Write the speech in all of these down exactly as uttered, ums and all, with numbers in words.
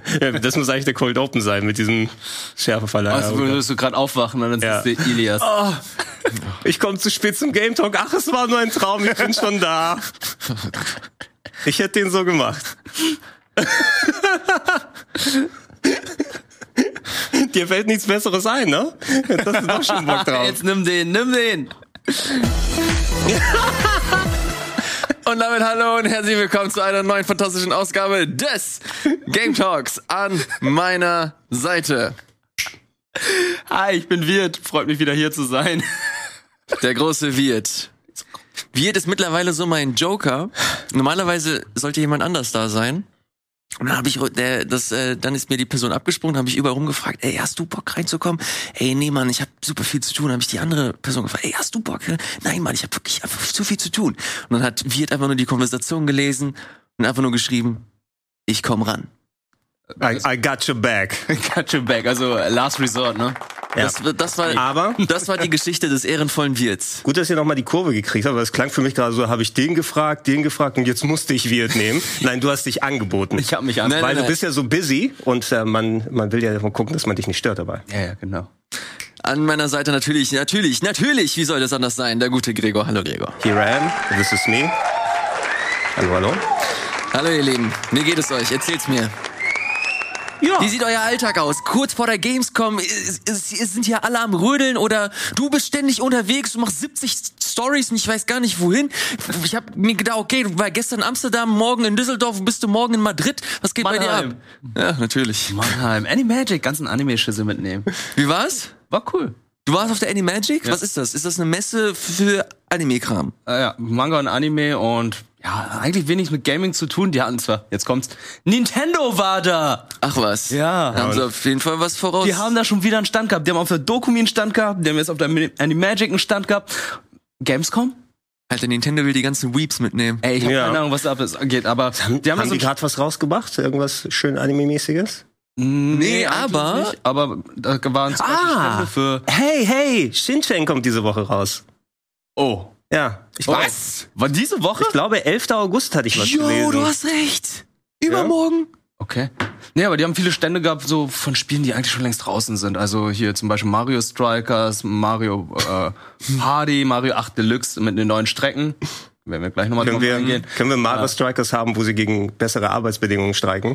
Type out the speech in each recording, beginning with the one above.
Ja, das muss eigentlich der Cold Open sein mit diesem Schärfeverleih. Also würdest du gerade aufwachen und dann ja. siehst du Ilias. Oh, ich komme zu spät zum Game Talk. Ach, es war nur ein Traum, ich bin schon da. Ich hätte den so gemacht. Dir fällt nichts Besseres ein, ne? Jetzt hast du doch schon Bock drauf. Jetzt nimm den, nimm den. Und damit hallo und herzlich willkommen zu einer neuen fantastischen Ausgabe des Game Talks an meiner Seite. Hi, ich bin Wirt. Freut mich wieder hier zu sein. Der große Wirt. Wirt ist mittlerweile so mein Joker. Normalerweise sollte jemand anders da sein. Und dann habe ich, der, das, äh, dann ist mir die Person abgesprungen, habe ich überall rumgefragt, ey, hast du Bock reinzukommen? Ey, nee, Mann, ich habe super viel zu tun. Habe ich die andere Person gefragt, ey, hast du Bock? Nein, Mann, ich habe wirklich einfach zu viel zu tun. Und dann hat Wirt einfach nur die Konversation gelesen und einfach nur geschrieben, ich komm ran. I, I got your back. Got your back, also Last Resort, ne? Ja. Das, das war, Aber das war die Geschichte des ehrenvollen Wirts. gut, dass ihr nochmal die Kurve gekriegt habt, aber es klang für mich gerade so, habe ich den gefragt, den gefragt und jetzt musste ich Wirt nehmen. Nein, du hast dich angeboten. Ich habe mich an. Nein, Weil nein, du bist ja so busy und äh, man, man will ja mal gucken, dass man dich nicht stört dabei. Ja, ja, genau. An meiner Seite natürlich, natürlich, natürlich, wie soll das anders sein? Der gute Gregor. Hallo Gregor. Here I am, this is me. Hallo, hallo. Hallo ihr Lieben, wie geht es euch? Erzählt's mir. Ja. Wie sieht euer Alltag aus? Kurz vor der Gamescom, ist, ist, ist, sind hier alle am Rödeln oder du bist ständig unterwegs, du machst siebzig Stories und ich weiß gar nicht wohin. Ich hab mir gedacht, okay, du warst gestern in Amsterdam, morgen in Düsseldorf, bist du morgen in Madrid. Was geht Mannheim. bei dir ab? Ja, natürlich. Mannheim. Animagic, ganzen Anime-Schüssel mitnehmen. Wie war's? War cool. Du warst auf der Animagic? Ja. Was ist das? Ist das eine Messe für Anime-Kram? Äh, ja, Manga und Anime und ja, eigentlich wenig mit Gaming zu tun. Die hatten zwar, jetzt kommt's, Nintendo war da. Ach was. Ja. Da haben sie auf jeden Fall was voraus. Die haben da schon wieder einen Stand gehabt. Die haben auf der Dokumi einen Stand gehabt. Die haben jetzt auf der Animagic einen Stand gehabt. Gamescom? Alter, Nintendo will die ganzen Weeps mitnehmen. Ey, ich hab Ja. keine Ahnung, was da geht, aber Haben die, haben haben so die gerade was rausgebracht? Irgendwas schön Anime-mäßiges? Nee, aber- eigentlich nicht, aber da waren zum Beispiel Ah. Stände für. Hey, hey, Shin-Chan kommt diese Woche raus. Oh. Ja, ich Oh. weiß. War diese Woche? Ich glaube, elften August hatte ich was Jo, gelesen. du hast recht. Übermorgen. Okay. Nee, aber die haben viele Stände gehabt, so von Spielen, die eigentlich schon längst draußen sind. Also hier zum Beispiel Mario Strikers, Mario äh, Party, Mario acht Deluxe mit den neuen Strecken. Werden wir gleich nochmal Können drauf wir, eingehen. können wir Mario Ja. Strikers haben, wo sie gegen bessere Arbeitsbedingungen streiken?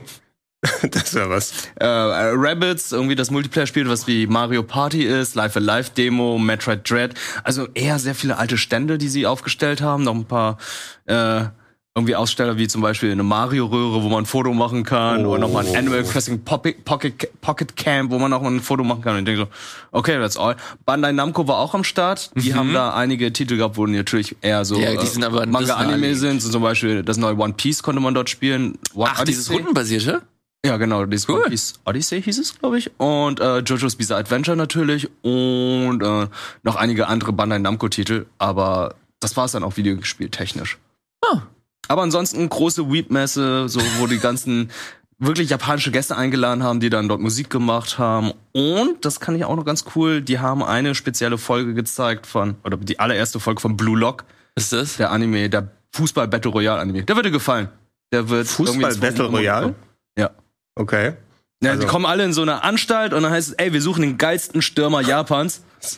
Das wäre was. Äh, äh, Rabbids, irgendwie das Multiplayer-Spiel, was wie Mario Party ist, Live Alive Demo, Metroid Dread. Also eher sehr viele alte Stände, die sie aufgestellt haben. Noch ein paar äh, irgendwie Aussteller wie zum Beispiel eine Mario-Röhre, wo man ein Foto machen kann. Oh. Oder nochmal ein Animal Crossing Pocket, Pocket, Pocket Camp, wo man auch mal ein Foto machen kann. Und ich denke so, okay, that's all. Bandai Namco war auch am Start. Die Mhm. haben da einige Titel gehabt, wo natürlich eher so Ja, die sind aber Manga-Anime naheliegend. sind. So zum Beispiel das neue One Piece konnte man dort spielen. One Ach, dieses Odyssey. rundenbasierte? Ja, genau, dieses Cool. One Piece Odyssey hieß es, glaube ich. Und äh, JoJo's Bizarre Adventure natürlich. Und äh, noch einige andere Bandai Namco-Titel. Aber das war es dann auch Videospiel technisch. Ah. Aber ansonsten große Weep-Messe, so wo die ganzen wirklich japanische Gäste eingeladen haben, die dann dort Musik gemacht haben. Und, das kann ich auch noch ganz cool, die haben eine spezielle Folge gezeigt von, oder die allererste Folge von Blue Lock, Was ist das? der Anime, der Fußball-Battle Royale-Anime. Der wird dir gefallen. Der wird Fußball irgendwie Battle Royale? Ja. Okay. Ja, Also- die kommen alle in so eine Anstalt und dann heißt es, ey, wir suchen den geilsten Stürmer Japans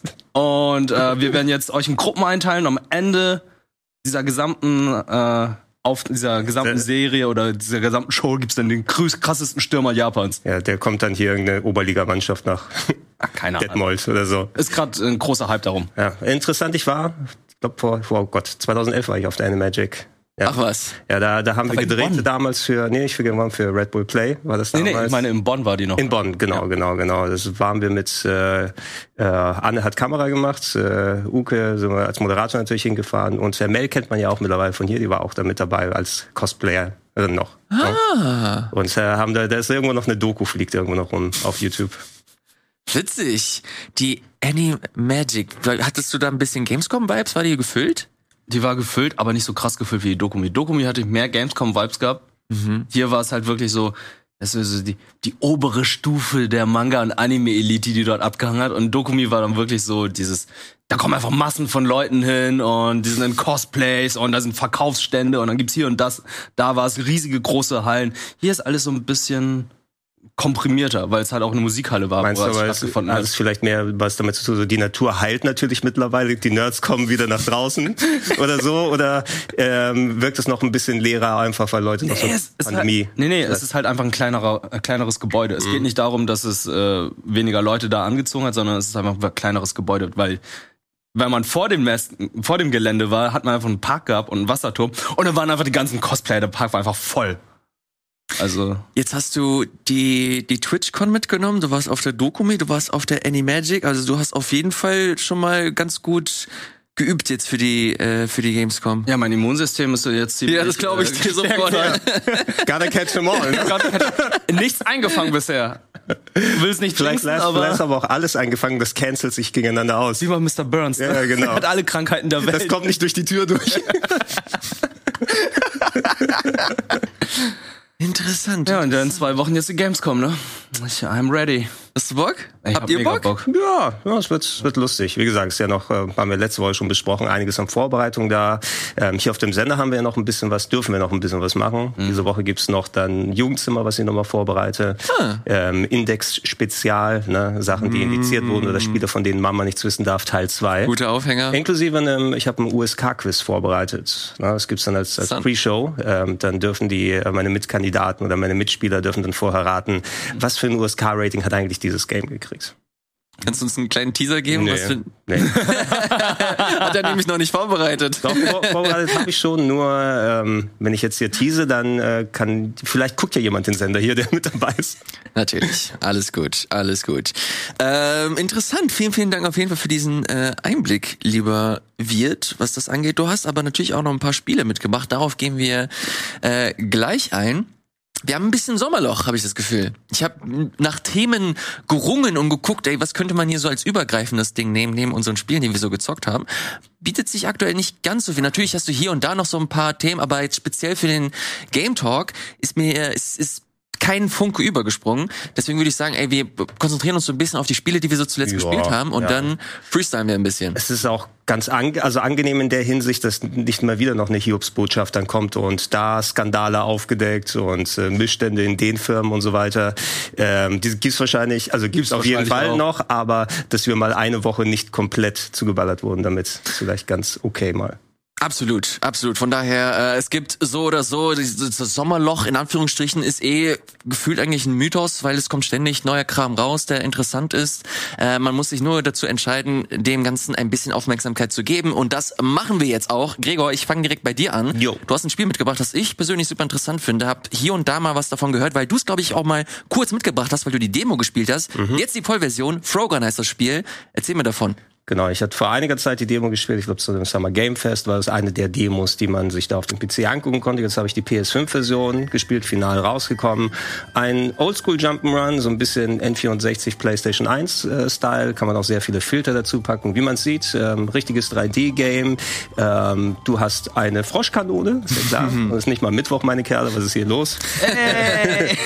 und äh, wir werden jetzt euch in Gruppen einteilen. Am Ende dieser gesamten äh, auf dieser gesamten Der- Serie oder dieser gesamten Show gibt's dann den größ- krassesten Stürmer Japans. Ja, der kommt dann hier irgendeine Oberligamannschaft nach Ach, keine Ahnung. Detmold oder so. Ist gerade ein großer Hype darum. Ja, interessant, ich war, ich glaube vor, vor, oh Gott, zweitausendelf war ich auf der Animagic. Ja. Ach was. Ja, da, da haben Aber wir in gedreht Bonn. damals für, nee, nicht für, wir waren für Red Bull Play, war das Nee, damals? nee, ich meine, in Bonn war die noch. In Bonn, genau, Ja. genau, genau. Das waren wir mit, äh, äh, Anne hat Kamera gemacht, äh, Uke sind wir als Moderator natürlich hingefahren und äh, Mel kennt man ja auch mittlerweile von hier, die war auch da mit dabei als Cosplayerin noch. Ah, Und äh, haben da, da ist irgendwo noch eine Doku, fliegt irgendwo noch rum auf YouTube. witzig. Die Animagic. Hattest du da ein bisschen Gamescom-Vibes? War die gefüllt? Die war gefüllt, aber nicht so krass gefüllt wie die Dokumi. Dokumi hatte mehr Gamescom-Vibes gehabt. Mhm. Hier war es halt wirklich so, das ist so die, die obere Stufe der Manga- und Anime-Elite, die dort abgehangen hat. Und Dokumi war dann wirklich so dieses, da kommen einfach Massen von Leuten hin und die sind in Cosplays und da sind Verkaufsstände und dann gibt's hier und das. Da war es riesige, große Hallen. Hier ist alles so ein bisschen komprimierter, weil es halt auch eine Musikhalle war, Meinst wo du, es aber es, stattgefunden also hat. es ist vielleicht mehr was damit zu tun, so die Natur heilt natürlich mittlerweile, die Nerds kommen wieder nach draußen oder so, oder ähm, wirkt es noch ein bisschen leerer einfach, weil Leute noch Nee, so es ist Pandemie... Halt, nee, nee, es ist halt einfach ein kleinerer, ein kleineres Gebäude. Es Mhm. geht nicht darum, dass es äh, weniger Leute da angezogen hat, sondern es ist einfach ein kleineres Gebäude, weil wenn man vor dem, Mess, vor dem Gelände war, hat man einfach einen Park gehabt und einen Wasserturm und dann waren einfach die ganzen Cosplayer, der Park war einfach voll. Also Jetzt hast du die, die TwitchCon mitgenommen, du warst auf der Dokumi, du warst auf der Animagic, also du hast auf jeden Fall schon mal ganz gut geübt jetzt für die, äh, für die Gamescom. ja, mein Immunsystem ist so jetzt ziemlich... Ja, das glaube ich dir sofort. Gotta catch them all. Ne? Nichts eingefangen bisher. Will es nicht Vielleicht, jinxen, vielleicht, aber... vielleicht ist aber auch alles eingefangen, das cancelt sich gegeneinander aus. Wie bei Mister Burns. Ja, ne? genau. Hat alle Krankheiten der Welt. Das kommt nicht durch die Tür durch. Interessant. Ja, und dann in zwei Wochen jetzt die Gamescom, ne? Ich, I'm ready. Hast du Bock? Ich Habt hab ihr mega Bock? Ja, ja, es wird, es wird lustig. Wie gesagt, es ist ja noch, äh, haben wir letzte Woche schon besprochen, einiges an Vorbereitung da. Ähm, hier auf dem Sender haben wir ja noch ein bisschen was, dürfen wir noch ein bisschen was machen. Mhm. Diese Woche gibt's noch dann Jugendzimmer, was ich nochmal vorbereite. Ah. Ähm, Index-Spezial, ne? Sachen, die indiziert wurden oder Spiele, von denen Mama nichts wissen darf, Teil zwei. Guter Aufhänger. Inklusive einem, ich habe einen U S K-Quiz vorbereitet. Na, das gibt's dann als, als Pre-Show. Ähm, dann dürfen die, äh, meine Mitkandidaten oder meine Mitspieler dürfen dann vorher raten, was für ein U S K-Rating hat eigentlich dieses Game gekriegt. Kannst du uns einen kleinen Teaser geben? Nee. Was für... Nee. Hat er nämlich noch nicht vorbereitet. Doch, vor, vorbereitet habe ich schon, nur ähm, wenn ich jetzt hier tease, dann äh, kann, vielleicht guckt ja jemand den Sender hier, der mit dabei ist. Natürlich, alles gut, alles gut. Ähm, interessant, vielen, vielen Dank auf jeden Fall für diesen äh, Einblick, lieber Wirt, was das angeht. Du hast aber natürlich auch noch ein paar Spiele mitgebracht, darauf gehen wir äh, gleich ein. Wir haben ein bisschen Sommerloch, habe ich das Gefühl. Ich habe nach Themen gerungen und geguckt, ey, was könnte man hier so als übergreifendes Ding nehmen, neben unseren Spielen, die wir so gezockt haben. Bietet sich aktuell nicht ganz so viel. Natürlich hast du hier und da noch so ein paar Themen, aber jetzt speziell für den Game Talk ist mir, ist, ist kein Funke übergesprungen. Deswegen würde ich sagen, ey, wir konzentrieren uns so ein bisschen auf die Spiele, die wir so zuletzt Ja, gespielt haben und ja. dann freestylen wir ein bisschen. Es ist auch ganz ange- also angenehm in der Hinsicht, dass nicht mal wieder noch eine Hiobsbotschaft dann kommt und da Skandale aufgedeckt und äh, Missstände in den Firmen und so weiter. Ähm, die gibt's wahrscheinlich, also gibt's auf jeden Fall auch. noch, aber dass wir mal eine Woche nicht komplett zugeballert wurden, damit ist vielleicht ganz okay mal. Absolut, absolut. Von daher, äh, es gibt so oder so, dieses das Sommerloch in Anführungsstrichen ist eh gefühlt eigentlich ein Mythos, weil es kommt ständig neuer Kram raus, der interessant ist. Äh, man muss sich nur dazu entscheiden, dem Ganzen ein bisschen Aufmerksamkeit zu geben und das machen wir jetzt auch. Gregor, ich fange direkt bei dir an. Jo. Du hast ein Spiel mitgebracht, das ich persönlich super interessant finde. Hab hier und da mal was davon gehört, weil du es, glaube ich, auch mal kurz mitgebracht hast, weil du die Demo gespielt hast. Mhm. Jetzt die Vollversion. Frogun heißt das Spiel. Erzähl mir davon. Genau, ich hatte vor einiger Zeit die Demo gespielt. Ich glaube, zu dem Summer Game Fest war das eine der Demos, die man sich da auf dem P C angucken konnte. Jetzt habe ich die P S fünf Version gespielt, final rausgekommen. Ein Oldschool Jump'n'Run, so ein bisschen N vierundsechzig PlayStation eins äh, Style. Kann man auch sehr viele Filter dazu packen. Wie man sieht, ähm, richtiges drei D Game. Ähm, du hast eine Froschkanone, ist ja klar. Das ist nicht mal Mittwoch, meine Kerle. Was ist hier los? Hey.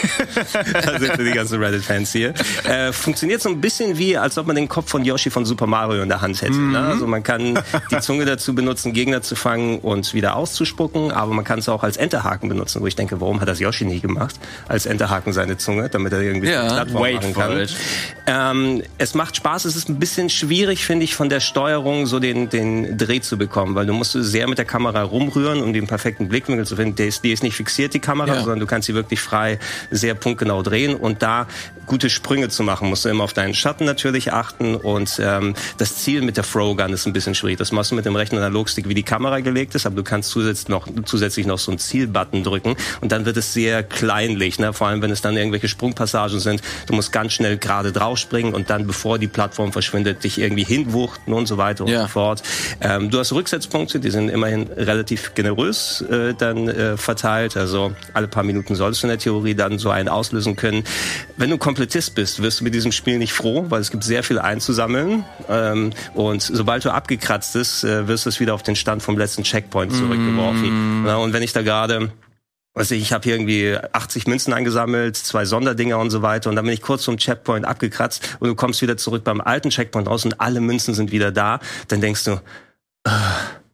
Da sind wir die ganzen Reddit-Fans hier. Äh, funktioniert so ein bisschen wie, als ob man den Kopf von Yoshi von Super Mario in der Hand hätte. Mhm. Ne? Also man kann die Zunge dazu benutzen, Gegner zu fangen und wieder auszuspucken, aber man kann es auch als Enterhaken benutzen, wo ich denke, warum hat das Yoshi nie gemacht? Als Enterhaken seine Zunge, damit er irgendwie ja, die Plattform wait machen for kann. it. Ähm, es macht Spaß, es ist ein bisschen schwierig, finde ich, von der Steuerung so den, den Dreh zu bekommen, weil du musst sehr mit der Kamera rumrühren, um den perfekten Blickwinkel zu finden. Die ist, die ist nicht fixiert, die Kamera, ja. sondern du kannst sie wirklich frei, sehr punktgenau drehen und da gute Sprünge zu machen, musst du immer auf deinen Schatten natürlich achten und ähm, das Ziel mit der Frogun ist ein bisschen schwierig. Das machst du mit dem rechten Analogstick, wie die Kamera gelegt ist, aber du kannst zusätzlich noch, zusätzlich noch so einen Zielbutton drücken und dann wird es sehr kleinlich, ne? Vor allem, wenn es dann irgendwelche Sprungpassagen sind. Du musst ganz schnell gerade drauf springen und dann, bevor die Plattform verschwindet, dich irgendwie hinwuchten und so weiter und ja. so fort. Ähm, du hast Rücksetzpunkte, die sind immerhin relativ generös äh, dann äh, verteilt. Also alle paar Minuten solltest du in der Theorie dann so einen auslösen können. Wenn du Komplettist bist, wirst du mit diesem Spiel nicht froh, weil es gibt sehr viel einzusammeln. Ähm, und sobald du abgekratzt bist, äh, wirst du es wieder auf den Stand vom letzten Checkpoint zurückgeworfen. Mm. Ja, und wenn ich da gerade, weiß ich, ich habe hier irgendwie achtzig Münzen eingesammelt, zwei Sonderdinger und so weiter und dann bin ich kurz vom Checkpoint abgekratzt und du kommst wieder zurück beim alten Checkpoint raus und alle Münzen sind wieder da, dann denkst du, uh,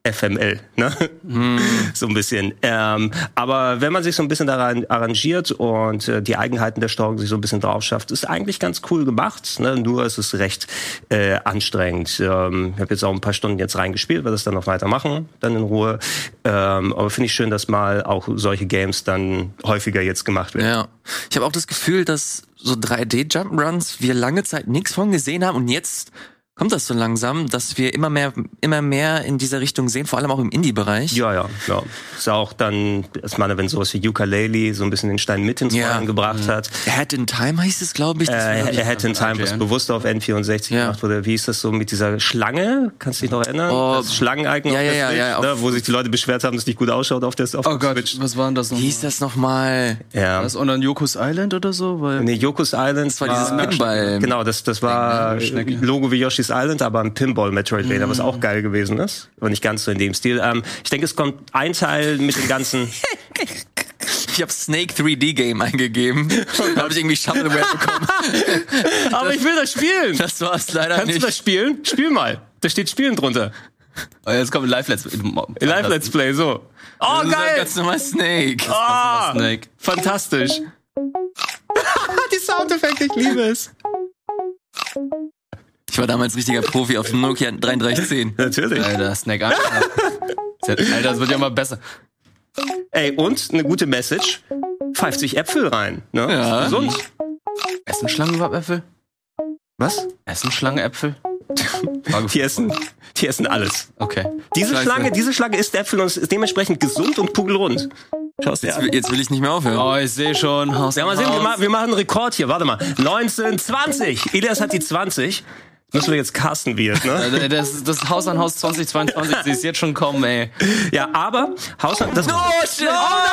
F M L, ne? Mm. So ein bisschen. Ähm, aber wenn man sich so ein bisschen daran arrangiert und äh, die Eigenheiten der Steuerung sich so ein bisschen drauf schafft, ist eigentlich ganz cool gemacht. Ne? Nur ist es recht äh, anstrengend. Ähm, ich habe jetzt auch ein paar Stunden jetzt reingespielt, werde das dann noch weitermachen, dann in Ruhe. Ähm, aber finde ich schön, dass mal auch solche Games dann häufiger jetzt gemacht werden. Ja. Ich habe auch das Gefühl, dass so drei D-Jump'n'Runs wir lange Zeit nichts von gesehen haben und jetzt kommt das so langsam, dass wir immer mehr, immer mehr in dieser Richtung sehen, vor allem auch im Indie-Bereich. Ja, ja, ja. Ist auch dann, ich meine, wenn sowas wie Yooka-Laylee so ein bisschen den Stein mit ins Rollen ja. gebracht mhm. hat. Ahead in Time heißt es, glaube ich. Äh, Ahead in Time, was bewusst auf N vierundsechzig ja. gemacht wurde. Wie ist das so mit dieser Schlange? Kannst du dich noch erinnern? Oh, das Schlangen-Icon ja, auf ja, der ja, Switch, ja, ne, wo sich die Leute beschwert haben, dass es nicht gut ausschaut auf der, auf oh der Gott, Switch. Was war denn das noch? Wie hieß das nochmal? Ja. Was, und dann Yoko's Island oder so? Weil nee, Yoko's Island. Das war, war dieses Pinball. Genau, das, das war Logo wie Yoshi's Island, aber ein Pinball Metroidvania, mm. was auch geil gewesen ist. Aber nicht ganz so in dem Stil. Ähm, ich denke, es kommt ein Teil mit den ganzen... Ich habe Snake drei D Game eingegeben. Da habe ich irgendwie Shovelware bekommen. Aber ich will das spielen. Das war's leider Kannst nicht. Kannst du das spielen? Spiel mal. Da steht Spielen drunter. Oh, jetzt kommt ein Live-Let's Play. Live-Let's Play, so. Oh, das geil. Ist ganz normal Snake. Oh, Snake. Fantastisch. Die Soundeffekte, ich liebe es. Ich war damals richtiger Profi auf dem Nokia dreiunddreißig zehn. Natürlich. Alter, Snake. Alter, das wird ja immer besser. Ey, und eine gute Message. Pfeift sich Äpfel rein. Ne? Ja. Gesund. Essen Schlangen überhaupt Äpfel? Was? Essen Schlangen Äpfel? Die essen, die essen alles. Okay. Diese Scheiße. Schlange, diese Schlange isst Äpfel und ist dementsprechend gesund und pugelrund. Schau's dir Jetzt, an. jetzt will ich nicht mehr aufhören. Oh, ich sehe schon. Haus Ja, mal sehen, wir, ma- wir machen einen Rekord hier. Warte mal. neunzehn, zwanzig. Elias hat die zwanzig. Müssen wir jetzt casten wird, ne? Das, das Haus an Haus zwanzig zweiundzwanzig, sie ist jetzt schon kommen, ey. Ja, aber Haus an... Das, Oh, shit!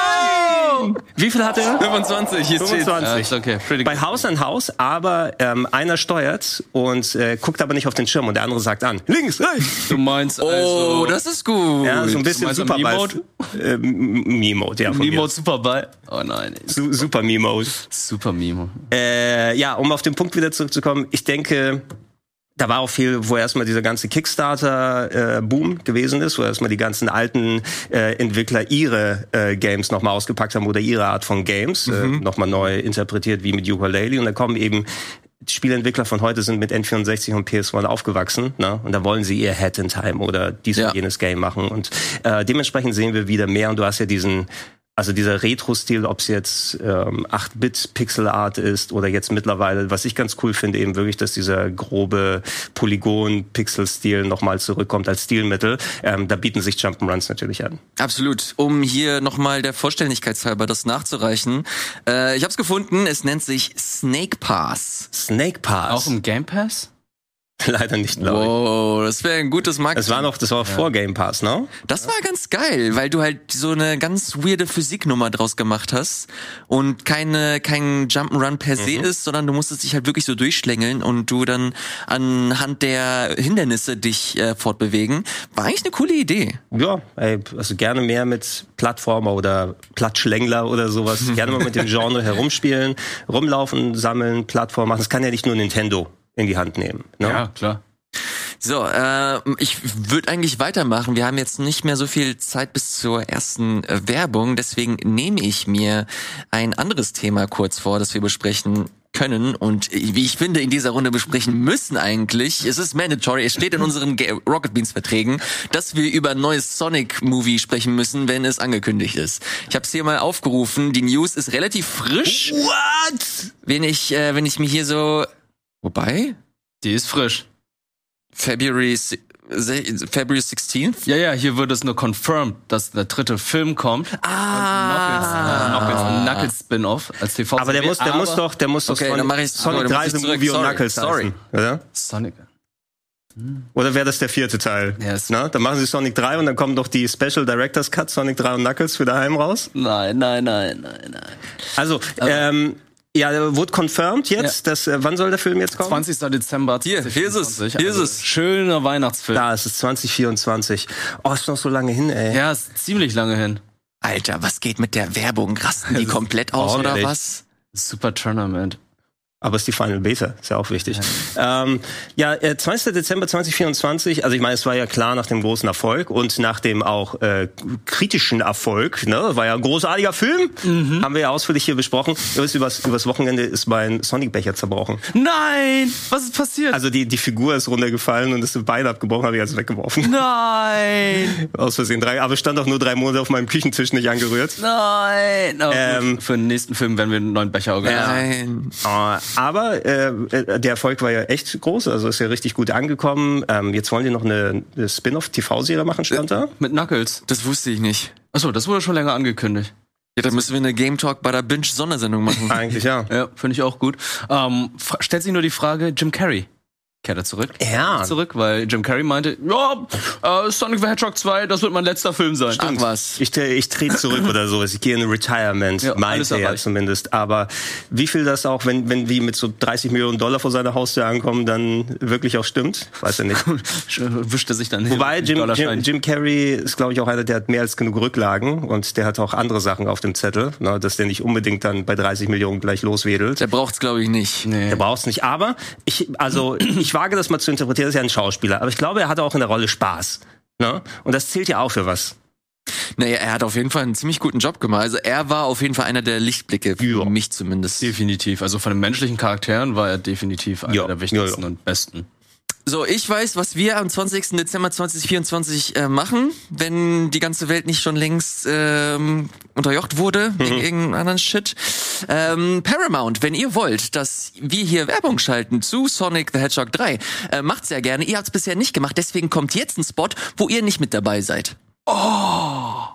oh nein! Wie viel hat er? fünfundzwanzig, hier steht. fünfundzwanzig. Ja, ist okay. Pretty Bei Haus an Haus, aber ähm, einer steuert und äh, guckt aber nicht auf den Schirm und der andere sagt an. Links, rechts! Du meinst Oh, also... das ist gut. Ja, so ein bisschen meinst du Superball. Meme-Mode? Äh, Meme-Mode, ja. von mir. Mimo Superball? Oh nein. Ey. Su- Super Meme-Mode. Super Mimo. Äh, ja, um auf den Punkt wieder zurückzukommen, ich denke... Da war auch viel, wo erstmal dieser ganze Kickstarter-Boom äh, gewesen ist, wo erstmal die ganzen alten äh, Entwickler ihre äh, Games nochmal ausgepackt haben oder ihre Art von Games mhm. äh, nochmal neu interpretiert, wie mit Yooka-Laylee. Und da kommen eben Spieleentwickler von heute sind mit N vierundsechzig und P S eins aufgewachsen, ne? Und da wollen sie ihr Head in Time oder dies ja. und jenes Game machen. Und äh, dementsprechend sehen wir wieder mehr. Und du hast ja diesen Also dieser Retro-Stil, ob es jetzt ähm, acht Bit Pixel-Art ist oder jetzt mittlerweile, was ich ganz cool finde, eben wirklich, dass dieser grobe Polygon-Pixel-Stil nochmal zurückkommt als Stilmittel. Ähm, da bieten sich Jump'n'Runs natürlich an. Absolut. Um hier nochmal der Vollständigkeitshalber das nachzureichen. Äh, ich hab's gefunden, es nennt sich Snake Pass. Snake Pass? Auch im Game Pass? Leider nicht, glaube ich. Wow, das wäre ein gutes Marketing. Das war noch, das war ja. vor Game Pass, ne? Das war ganz geil, weil du halt so eine ganz weirde Physiknummer draus gemacht hast und keine kein Jump'n'Run per se mhm. ist, sondern du musstest dich halt wirklich so durchschlängeln und du dann anhand der Hindernisse dich äh, fortbewegen. War eigentlich eine coole Idee. Ja, ey, also gerne mehr mit Plattformer oder Plattschlängler oder sowas. Gerne mal mit dem Genre herumspielen, rumlaufen, sammeln, Plattform machen. Das kann ja nicht nur Nintendo in die Hand nehmen. Ne? Ja, klar. So, äh, ich würde eigentlich weitermachen. Wir haben jetzt nicht mehr so viel Zeit bis zur ersten äh, Werbung. Deswegen nehme ich mir ein anderes Thema kurz vor, das wir besprechen können und wie ich finde in dieser Runde besprechen müssen eigentlich. Es ist mandatory, es steht in unseren Ga- Rocket Beans Verträgen, dass wir über ein neues Sonic Movie sprechen müssen, wenn es angekündigt ist. Ich habe es hier mal aufgerufen, die News ist relativ frisch. What? Wenn ich, äh, wenn ich mir hier so... Wobei? Die ist frisch. February, February sixteenth? Ja, ja, hier wird es nur confirmed, dass der dritte Film kommt. Ah. Knuckles, äh, Knuckles Spin-off als T V-Serie. Aber der muss, der muss doch, der muss doch okay, Sonic, dann mach ich Sonic drei zurück. Movie und Sorry, Knuckles sorry. heißen, oder? Sonic. Oder wäre das der vierte Teil? Yes. Na, dann machen sie Sonic drei und dann kommen doch die Special Director's Cut Sonic drei und Knuckles für daheim raus. Nein, nein, nein, nein, nein. Also, ähm, ja, wurde confirmed jetzt, ja. dass, äh, wann soll der Film jetzt kommen? zwanzigster Dezember Hier, hier ist es, hier ist es. Schöner Weihnachtsfilm. Da, es ist zwanzig vierundzwanzig. Oh, ist noch so lange hin, ey. Ja, ist ziemlich lange hin. Alter, was geht mit der Werbung? Rasten die komplett aus, oder was? Super Tournament. Aber es ist die Final Beta, ist ja auch wichtig. Ja, ähm, ja äh, zwanzigster Dezember zweitausendvierundzwanzig, also ich meine, es war ja klar nach dem großen Erfolg und nach dem auch äh, kritischen Erfolg, ne, war ja ein großartiger Film, mhm. haben wir ja ausführlich hier besprochen. Übers, übers Wochenende ist mein Sonic-Becher zerbrochen. Nein! Was ist passiert? Also die, die Figur ist runtergefallen und ist das Bein abgebrochen, habe ich also weggeworfen. Nein! Aus Versehen. Drei, aber stand auch nur drei Monate auf meinem Küchentisch, nicht angerührt. Nein! Oh, ähm, für den nächsten Film werden wir einen neuen Becher organisieren. Nein. Oh, aber äh, der Erfolg war ja echt groß, also ist ja richtig gut angekommen. Ähm, jetzt wollen die noch eine, eine Spin-off-T V-Serie machen, stand da? Mit Knuckles. Das wusste ich nicht. Achso, das wurde schon länger angekündigt. Ja, dann müssen wir eine Game Talk bei der Binge-Sondersendung machen. Eigentlich, ja. Ja, finde ich auch gut. Ähm, stellt sich nur die Frage, Jim Carrey. Kehrt er zurück? Ja. Zurück, weil Jim Carrey meinte, ja, äh, Sonic the Hedgehog zwei, das wird mein letzter Film sein. Ach was. Ich, ich trete zurück oder so. Ich gehe in Retirement, ja, meinte er zumindest. Aber wie viel das auch, wenn, wenn die mit so dreißig Millionen Dollar vor seiner Haustür ankommen, dann wirklich auch stimmt? Weiß er nicht. Wischt er sich dann hin. Wobei Jim, Jim, Jim Carrey ist, glaube ich, auch einer, der hat mehr als genug Rücklagen und der hat auch andere Sachen auf dem Zettel, ne, dass der nicht unbedingt dann bei dreißig Millionen gleich loswedelt. Der braucht's, glaube ich, nicht. Nee. Der braucht's nicht. Aber ich, also, ich wage das mal zu interpretieren. Er ist ja ein Schauspieler, aber ich glaube, er hatte auch in der Rolle Spaß. Ne? Und das zählt ja auch für was. Naja, er hat auf jeden Fall einen ziemlich guten Job gemacht. Also er war auf jeden Fall einer der Lichtblicke, für ja. mich zumindest. Definitiv. Also von den menschlichen Charakteren war er definitiv einer ja. der wichtigsten ja, ja. und besten. So, ich weiß, was wir am zwanzigsten Dezember zweitausendvierundzwanzig äh, machen, wenn die ganze Welt nicht schon längst ähm, unterjocht wurde mhm. wegen irgendeinem anderen Shit. Ähm, Paramount, wenn ihr wollt, dass wir hier Werbung schalten zu Sonic the Hedgehog drei, äh, macht's ja gerne. Ihr habt's bisher nicht gemacht, deswegen kommt jetzt ein Spot, wo ihr nicht mit dabei seid. Oh!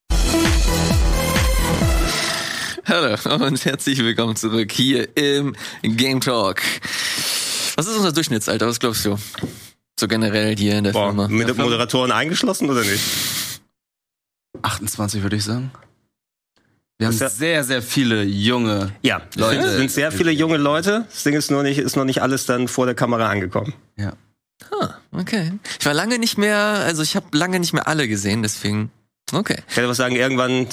Hallo und herzlich willkommen zurück hier im Game Talk. Was ist unser Durchschnittsalter? Was glaubst du? So generell hier in der Boah, Firma. Mit den Moderatoren eingeschlossen oder nicht? achtundzwanzig würde ich sagen. Wir haben ja sehr, sehr viele junge ja, Leute. Es sind sehr viele junge Leute. Das Ding ist nur nicht, ist noch nicht alles dann vor der Kamera angekommen. Ja. Ah, okay. Ich war lange nicht mehr, also ich habe lange nicht mehr alle gesehen, deswegen. Okay. Ich werde was sagen, irgendwann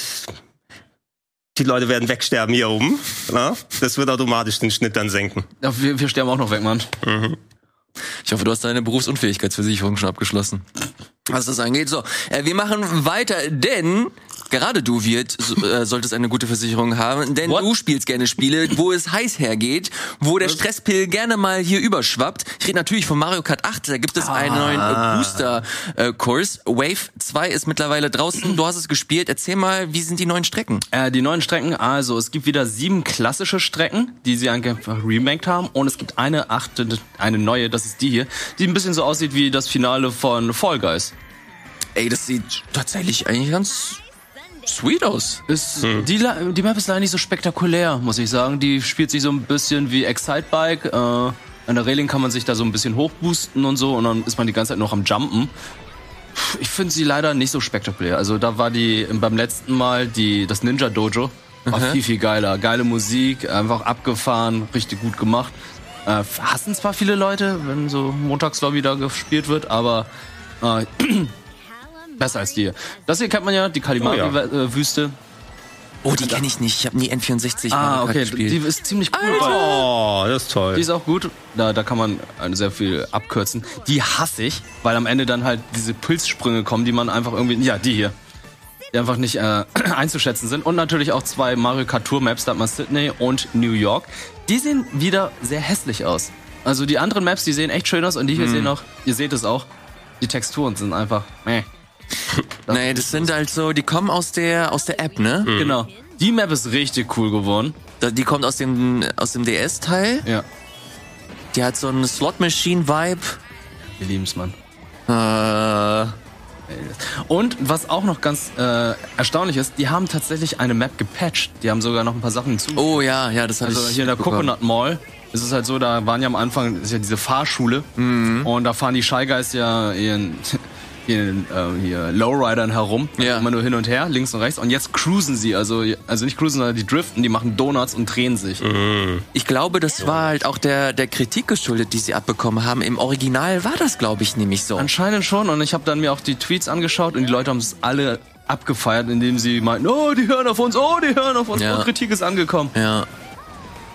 die Leute werden wegsterben hier oben. Na? Das wird automatisch den Schnitt dann senken. Ja, wir, wir sterben auch noch weg, Mann. Mhm. Ich hoffe, du hast deine Berufsunfähigkeitsversicherung schon abgeschlossen. Was das angeht. So, äh, wir machen weiter, denn gerade du, Wirt, so, äh, solltest eine gute Versicherung haben, denn What? du spielst gerne Spiele, wo es heiß hergeht, wo der Stresspil gerne mal hier überschwappt. Ich rede natürlich von Mario Kart acht, da gibt es ah. einen neuen äh, Booster-Kurs. Äh, Wave zwei ist mittlerweile draußen, du hast es gespielt. Erzähl mal, wie sind die neuen Strecken? Äh, die neuen Strecken, also es gibt wieder sieben klassische Strecken, die sie einfach remaked haben, und es gibt eine achte, eine neue, das ist die hier, die ein bisschen so aussieht wie das Finale von Fall Guys. Ey, das sieht tatsächlich eigentlich ganz sweet aus. Ist, hm. die, die Map ist leider nicht so spektakulär, muss ich sagen. Die spielt sich so ein bisschen wie Excitebike. Äh, an der Reling kann man sich da so ein bisschen hochboosten und so, und dann ist man die ganze Zeit noch am Jumpen. Ich finde sie leider nicht so spektakulär. Also da war die beim letzten Mal die das Ninja Dojo. War mhm. viel, viel geiler. Geile Musik, einfach abgefahren, richtig gut gemacht. Äh, hassen zwar viele Leute, wenn so Montagslobby da gespielt wird, aber äh, besser als die. Das hier kennt man ja, die Kalimari-Wüste. Oh, die kenne ich nicht. Ich habe nie N vierundsechzig ah, okay. gespielt. Die ist ziemlich cool. Oh, das ist toll. Die ist auch gut. Da, da kann man sehr viel abkürzen. Die hasse ich, weil am Ende dann halt diese Pilzsprünge kommen, die man einfach irgendwie... Ja, die hier. Die einfach nicht äh, einzuschätzen sind. Und natürlich auch zwei Mario Kart Tour Maps, da hat man Sydney und New York. Die sehen wieder sehr hässlich aus. Also die anderen Maps, die sehen echt schön aus, und die hier hm. sehen auch, ihr seht es auch, die Texturen sind einfach meh. Das nee, das sind halt so, die kommen aus der aus der App, ne? Mhm. Genau. Die Map ist richtig cool geworden. Die kommt aus dem aus dem D S-Teil. Ja. Die hat so einen Slot-Machine-Vibe. Wir lieben's, Mann. Äh... Und was auch noch ganz äh, erstaunlich ist, die haben tatsächlich eine Map gepatcht. Die haben sogar noch ein paar Sachen hinzugefügt. Oh ja, ja, das habe also ich hier in der bekommen. Coconut Mall ist es halt so, da waren ja am Anfang, ist ja diese Fahrschule, mhm. und da fahren die Shy Guys ja ihren, ihren äh, hier Lowridern herum, ja. immer nur hin und her, links und rechts, und jetzt cruisen sie, also also nicht cruisen, sondern die driften, die machen Donuts und drehen sich. Mhm. Ich glaube, das war halt auch der der Kritik geschuldet, die sie abbekommen haben. Im Original war das, glaube ich, nämlich so. Anscheinend schon, und ich habe dann mir auch die Tweets angeschaut, und die Leute haben es alle abgefeiert, indem sie meinten, oh, die hören auf uns, oh, die hören auf uns, ja. und Kritik ist angekommen. Ja.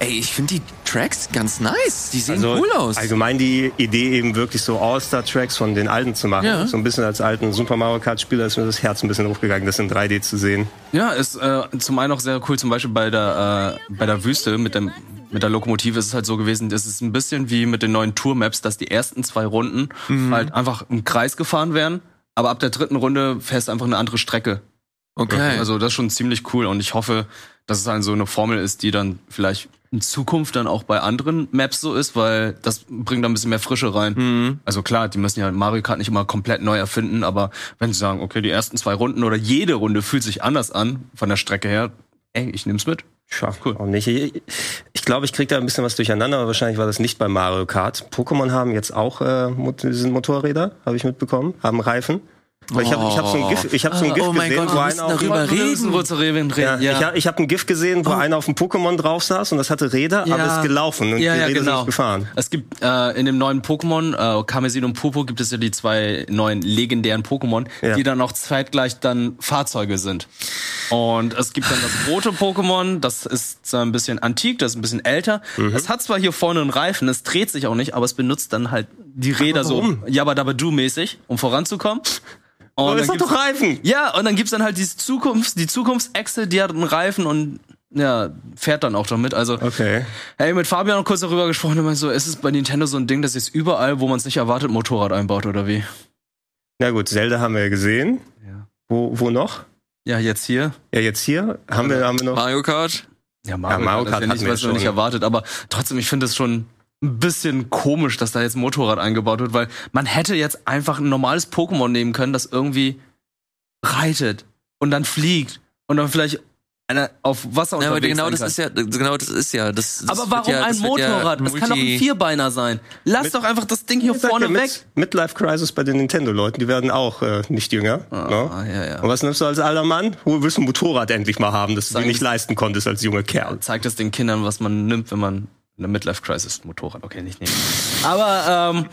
Ey, ich finde die Tracks ganz nice. Die sehen Also cool aus. allgemein die Idee eben wirklich so All-Star-Tracks von den alten zu machen. Ja. So ein bisschen als alten Super Mario Kart-Spieler ist mir das Herz ein bisschen hochgegangen, das in drei D zu sehen. Ja, ist äh, zum einen auch sehr cool, zum Beispiel bei der, äh, bei der Wüste mit dem mit der Lokomotive ist es halt so gewesen, es ist ein bisschen wie mit den neuen Tour-Maps, dass die ersten zwei Runden mhm. halt einfach im Kreis gefahren werden, aber ab der dritten Runde fährst du einfach eine andere Strecke. Okay. Also das ist schon ziemlich cool und ich hoffe, dass es halt so eine Formel ist, die dann vielleicht in Zukunft dann auch bei anderen Maps so ist, weil das bringt da ein bisschen mehr Frische rein. Mhm. Also klar, die müssen ja Mario Kart nicht immer komplett neu erfinden, aber wenn sie sagen, okay, die ersten zwei Runden oder jede Runde fühlt sich anders an von der Strecke her, ey, ich nehm's mit. Ja, cool. Auch nicht. Ich, ich glaube, ich krieg da ein bisschen was durcheinander, aber wahrscheinlich war das nicht bei Mario Kart. Pokémon haben jetzt auch äh, sind Motorräder, habe ich mitbekommen, haben Reifen. Weil ich habe ich hab so ein GIF, ich hab so ein GIF oh mein gesehen, Gott, wo wir einer müssen auf darüber reden. Wo zu reden, reden. Ja, Ja. ich habe ich hab ein GIF gesehen, wo Oh. einer auf dem Pokémon drauf saß und das hatte Räder, Ja. aber ist gelaufen und Ja, die ja, Räder genau. sind nicht gefahren. Es gibt äh, in dem neuen Pokémon, äh, Karmesin und Purpur, gibt es ja die zwei neuen legendären Pokémon, Ja. die dann auch zeitgleich dann Fahrzeuge sind. Und es gibt dann das rote Pokémon, das ist so ein bisschen antik, das ist ein bisschen älter. Mhm. Es hat zwar hier vorne einen Reifen, es dreht sich auch nicht, aber es benutzt dann halt die Räder so warum? Jabba Dabba Du mäßig, um voranzukommen. Und Aber dann es hat gibt's- doch Reifen! Ja, und dann gibt's dann halt diese Zukunft, die Zukunftsechse, die hat einen Reifen und ja, fährt dann auch damit. Also, Okay. hey, mit Fabian noch kurz darüber gesprochen, und meinte so, ist es bei Nintendo so ein Ding, dass jetzt überall, wo man es nicht erwartet, Motorrad einbaut oder wie? Na gut, Zelda haben wir ja gesehen. Ja. Wo, wo noch? Ja, jetzt hier. Ja, jetzt hier haben wir, haben wir noch. Mario Kart. Ja, Mario Kart Kart ist ja nicht, hatten wir was man schon. nicht erwartet, aber trotzdem, ich finde es schon ein bisschen komisch, dass da jetzt ein Motorrad eingebaut wird, weil man hätte jetzt einfach ein normales Pokémon nehmen können, das irgendwie reitet und dann fliegt und dann vielleicht einer auf Wasser Ja, aber unterwegs genau sein das kann. ist ja, genau das ist ja. Das, das Aber wird warum ja, ein das wird ja Motorrad? Es kann doch ein Multi- Vierbeiner sein. Lass doch einfach das Ding hier Ich sag vorne ja, weg. Mit, Midlife Crisis bei den Nintendo-Leuten, die werden auch äh, nicht jünger. Ah, ne? ja, ja. Und was nimmst du als alter Mann? Wo willst du ein Motorrad endlich mal haben, das du dir Sagen nicht wir- leisten konntest als junger Kerl? Zeigt es den Kindern, was man nimmt, wenn man eine Midlife Crisis Motorrad. Okay, nicht nehmen. Aber ähm,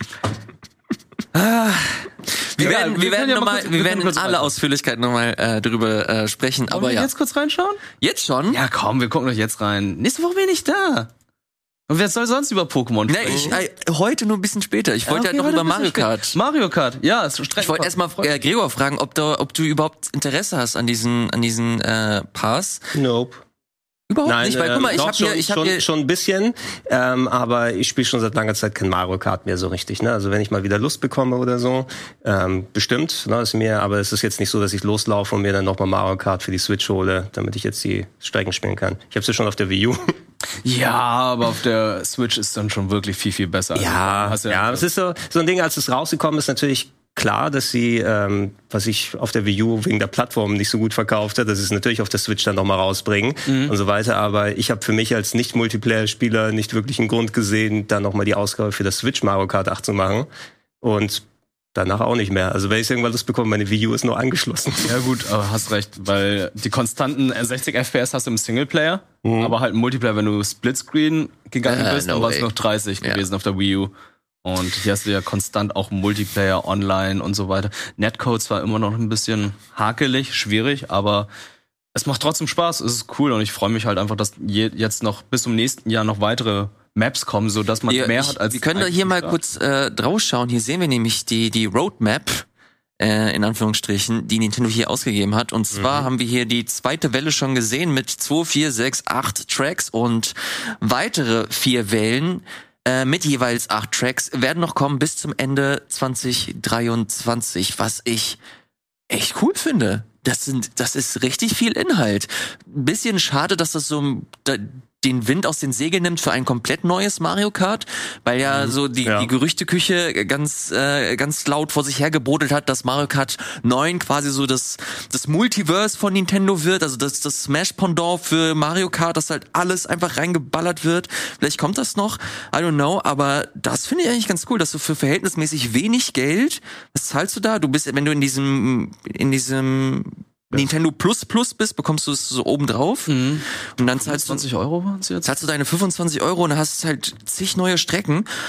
Wir Egal, werden, wir wir können werden ja noch mal mal, kurz- wir wir werden können in kurz aller weiter. Ausführlichkeit nochmal äh, drüber äh, sprechen. wollen Aber wir ja, jetzt kurz reinschauen? jetzt schon. Ja, komm, wir gucken doch jetzt rein. Nächste Woche bin ich da. Und wer soll sonst über Pokémon Ne, sprechen? ich, äh, heute nur ein bisschen später. Ich wollte Okay, halt noch heute über ein Mario bisschen Kart. spät. Mario Kart, ja, ist Ich wollte erstmal äh, Gregor fragen, ob du, ob du überhaupt Interesse hast an diesen, an diesen äh, Pass. Nope. Überhaupt nicht, weil guck mal, ähm, ich doch, habe schon, hier, ich habe schon, hier, schon ein bisschen, ähm, aber ich spiele schon seit langer Zeit kein Mario Kart mehr so richtig. Ne? Also wenn ich mal wieder Lust bekomme oder so, ähm, bestimmt. Ne, ist mir, aber es ist jetzt nicht so, dass ich loslaufe und mir dann nochmal Mario Kart für die Switch hole, damit ich jetzt die Strecken spielen kann. Ich habe sie schon auf der Wii U. Ja, aber auf der Switch ist dann schon wirklich viel, viel besser. Also, Ja, hast ja, es ist so, so ein Ding, als es rausgekommen ist, natürlich klar, dass sie, ähm, was ich auf der Wii U wegen der Plattform nicht so gut verkauft hat, dass sie es natürlich auf der Switch dann nochmal rausbringen Mhm. und so weiter. Aber ich habe für mich als Nicht-Multiplayer-Spieler nicht wirklich einen Grund gesehen, dann nochmal die Ausgabe für das Switch Mario Kart acht zu machen. Und danach auch nicht mehr. Also wenn ich irgendwann Lust bekomme, meine Wii U ist nur angeschlossen. Ja gut, aber hast recht, weil die konstanten sechzig F P S hast du im Singleplayer, aber halt im Multiplayer, wenn du Splitscreen gegangen Äh, bist, no dann war es way. noch dreißig Ja. gewesen auf der Wii U. Und hier hast du ja konstant auch Multiplayer, Online und so weiter. Netcode zwar immer noch ein bisschen hakelig, schwierig, aber es macht trotzdem Spaß, es ist cool und ich freue mich halt einfach, dass je, jetzt noch bis zum nächsten Jahr noch weitere Maps kommen, so dass man hier, mehr ich, hat als wir können da eigentlich hier mal da. kurz äh, drauf schauen. Hier sehen wir nämlich die, die Roadmap, äh, in Anführungsstrichen, die Nintendo hier ausgegeben hat. Und zwar haben wir hier die zweite Welle schon gesehen mit zwei, vier, sechs, acht Tracks und weitere vier Wellen äh, mit jeweils acht Tracks werden noch kommen bis zum Ende zwanzig dreiundzwanzig, was ich echt cool finde. Das sind, das ist richtig viel Inhalt. Ein bisschen schade, dass das so da, den Wind aus den Segeln nimmt für ein komplett neues Mario Kart, weil ja so die, Ja. die Gerüchteküche ganz äh, ganz laut vor sich her gebrodelt hat, dass Mario Kart neun quasi so das das Multiverse von Nintendo wird, also das das Smash Pendant für Mario Kart, dass halt alles einfach reingeballert wird. Vielleicht kommt das noch, I don't know, aber das finde ich eigentlich ganz cool, dass du für verhältnismäßig wenig Geld, was zahlst du da? Du bist, wenn du in diesem in diesem Nintendo Plus Plus bist, bekommst du es so oben drauf. Mhm. Und dann zahlst du, zwanzig Euro waren es jetzt? zahlst du deine fünfundzwanzig Euro und hast halt zig neue Strecken.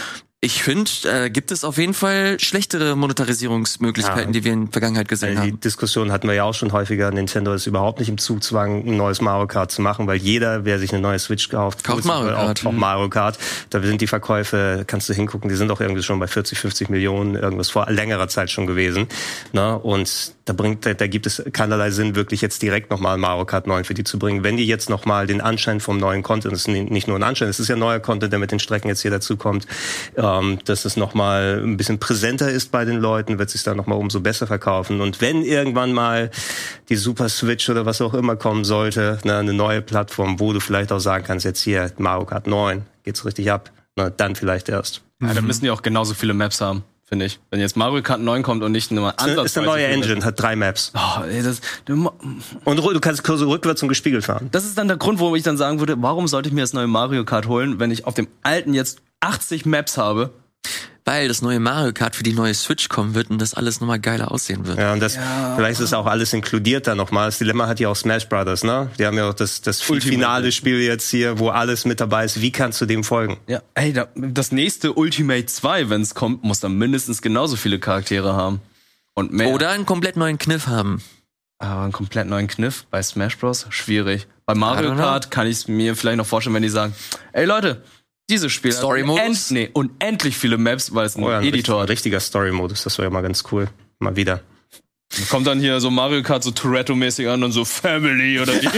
Ich finde, äh, gibt es auf jeden Fall schlechtere Monetarisierungsmöglichkeiten, Ja. die wir in der Vergangenheit gesehen Die haben. Diskussion hatten wir ja auch schon häufiger. Nintendo ist überhaupt nicht im Zugzwang, ein neues Mario Kart zu machen, weil jeder, wer sich eine neue Switch kauft, Kauft Mario auch, Kart. auch Mario Kart. Da sind die Verkäufe, kannst du hingucken, die sind auch irgendwie schon bei vierzig, fünfzig Millionen, irgendwas vor längerer Zeit schon gewesen. Ne? Und da bringt, da gibt es keinerlei Sinn, wirklich jetzt direkt nochmal Mario Kart neun für die zu bringen. Wenn die jetzt nochmal den Anschein vom neuen Content, das ist nicht nur ein Anschein, es ist ja neuer Content, der mit den Strecken jetzt hier dazu kommt, ähm, dass es noch mal ein bisschen präsenter ist bei den Leuten, wird sich dann noch mal umso besser verkaufen. Und wenn irgendwann mal die Super Switch oder was auch immer kommen sollte, ne, eine neue Plattform, wo du vielleicht auch sagen kannst, jetzt hier Mario Kart neun, geht's richtig ab, na, dann vielleicht erst. Ja, dann müssen die auch genauso viele Maps haben, finde ich. Wenn jetzt Mario Kart neun kommt und nicht nur Das ist eine neue Engine, hat drei Maps. Oh, ey, das, du, Und du kannst so rückwärts und gespiegelt fahren. das ist dann der Grund, warum ich dann sagen würde, warum sollte ich mir das neue Mario Kart holen, wenn ich auf dem alten jetzt achtzig Maps habe? Weil das neue Mario Kart für die neue Switch kommen wird und das alles nochmal geiler aussehen wird. Ja, und das, Ja. vielleicht ist auch alles inkludiert da nochmal. Das Dilemma hat ja auch Smash Brothers, ne? Die haben ja auch das, das finale Spiel jetzt hier, wo alles mit dabei ist. Wie kannst du dem folgen? Ja, ey, da, das nächste Ultimate zwei, wenn es kommt, muss dann mindestens genauso viele Charaktere haben. Und mehr. Oder einen komplett neuen Kniff haben. Aber einen komplett neuen Kniff bei Smash Bros. Schwierig. Bei I Mario don't know. Kart kann ich es mir vielleicht noch vorstellen, wenn die sagen, ey Leute, dieses Spiel Story-Modus? hat unend, nee, unendlich viele Maps, weil es einen Oh ja, ein Editor richtig- hat. richtiger Story-Modus, das wäre ja mal ganz cool. Mal wieder. Kommt dann hier so Mario Kart so Toretto-mäßig an und so Family oder wie?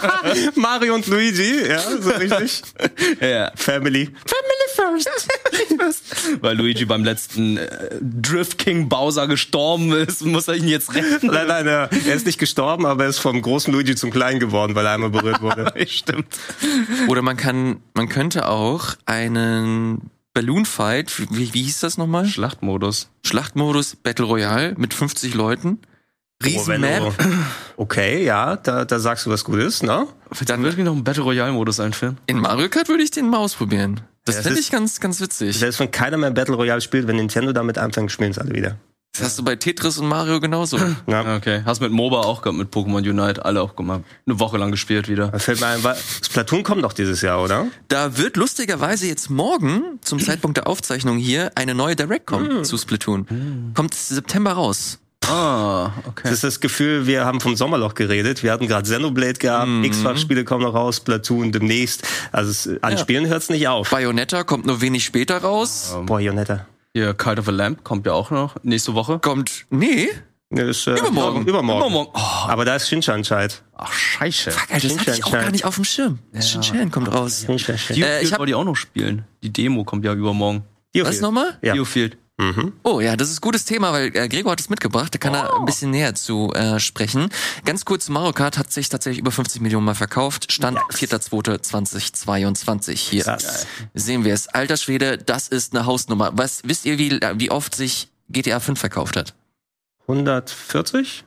Mario und Luigi, ja, so richtig. Ja. Family. Family first. Weil Luigi beim letzten äh, Drift King Bowser gestorben ist, muss er ihn jetzt retten. Nein, nein, er er ist nicht gestorben, aber er ist vom großen Luigi zum kleinen geworden, weil er einmal berührt wurde. Stimmt. Oder man kann, man könnte auch einen Balloon Fight, wie, wie hieß das nochmal? Schlachtmodus. Schlachtmodus Battle Royale mit fünfzig Leuten. Riesen wenn Map. du- Okay, ja, da, da sagst du was Gutes, ne? Dann würde ich mir noch einen Battle Royale Modus einführen. In Mario Kart würde ich den mal ausprobieren. Das Ja, es finde ist- ich ganz, ganz witzig. Selbst wenn keiner mehr Battle Royale spielt, wenn Nintendo damit anfängt, spielen es alle wieder. Das hast du bei Tetris und Mario genauso. Ja. Okay. Hast mit MOBA auch gehabt, mit Pokémon Unite, alle auch gemacht. Eine Woche lang gespielt wieder. Da fällt mir ein, weil- Splatoon kommt doch dieses Jahr, oder? Da wird lustigerweise jetzt morgen, zum Zeitpunkt der Aufzeichnung hier, eine neue Direct kommen zu Splatoon. Kommt September raus. Ah, okay. Das ist das Gefühl, wir haben vom Sommerloch geredet. Wir hatten gerade Xenoblade gehabt, X-Fach-Spiele kommen noch raus, Splatoon demnächst. Also es, an Ja. Spielen hört's nicht auf. Bayonetta kommt nur wenig später raus. Boah, Jonetta. Hier, Cult of a Lamp kommt ja auch noch nächste Woche. Kommt, nee. Ja, ist, äh, Übermorgen. Übermorgen. Übermorgen. Oh, Aber da ist Shinchan-Scheit. ach, scheiße. Fuck, Alter, das hatte ich auch gar nicht auf dem Schirm. Shin-Chan kommt raus. Die Äh, ich hab- wollte ich auch noch spielen. Die Demo kommt ja übermorgen. Was nochmal? Ja. Biofield. Mhm. Oh ja, das ist ein gutes Thema, weil äh, Gregor hat es mitgebracht, da kann er ein bisschen näher zu äh, sprechen. Ganz kurz, Mario Kart hat sich tatsächlich über fünfzig Millionen Mal verkauft. Stand vierter zweiter zweitausendzweiundzwanzig hier. Krass. Sehen wir es. Alter Schwede, das ist eine Hausnummer. Was wisst ihr, wie, wie oft sich G T A fünf verkauft hat? hundertvierzig?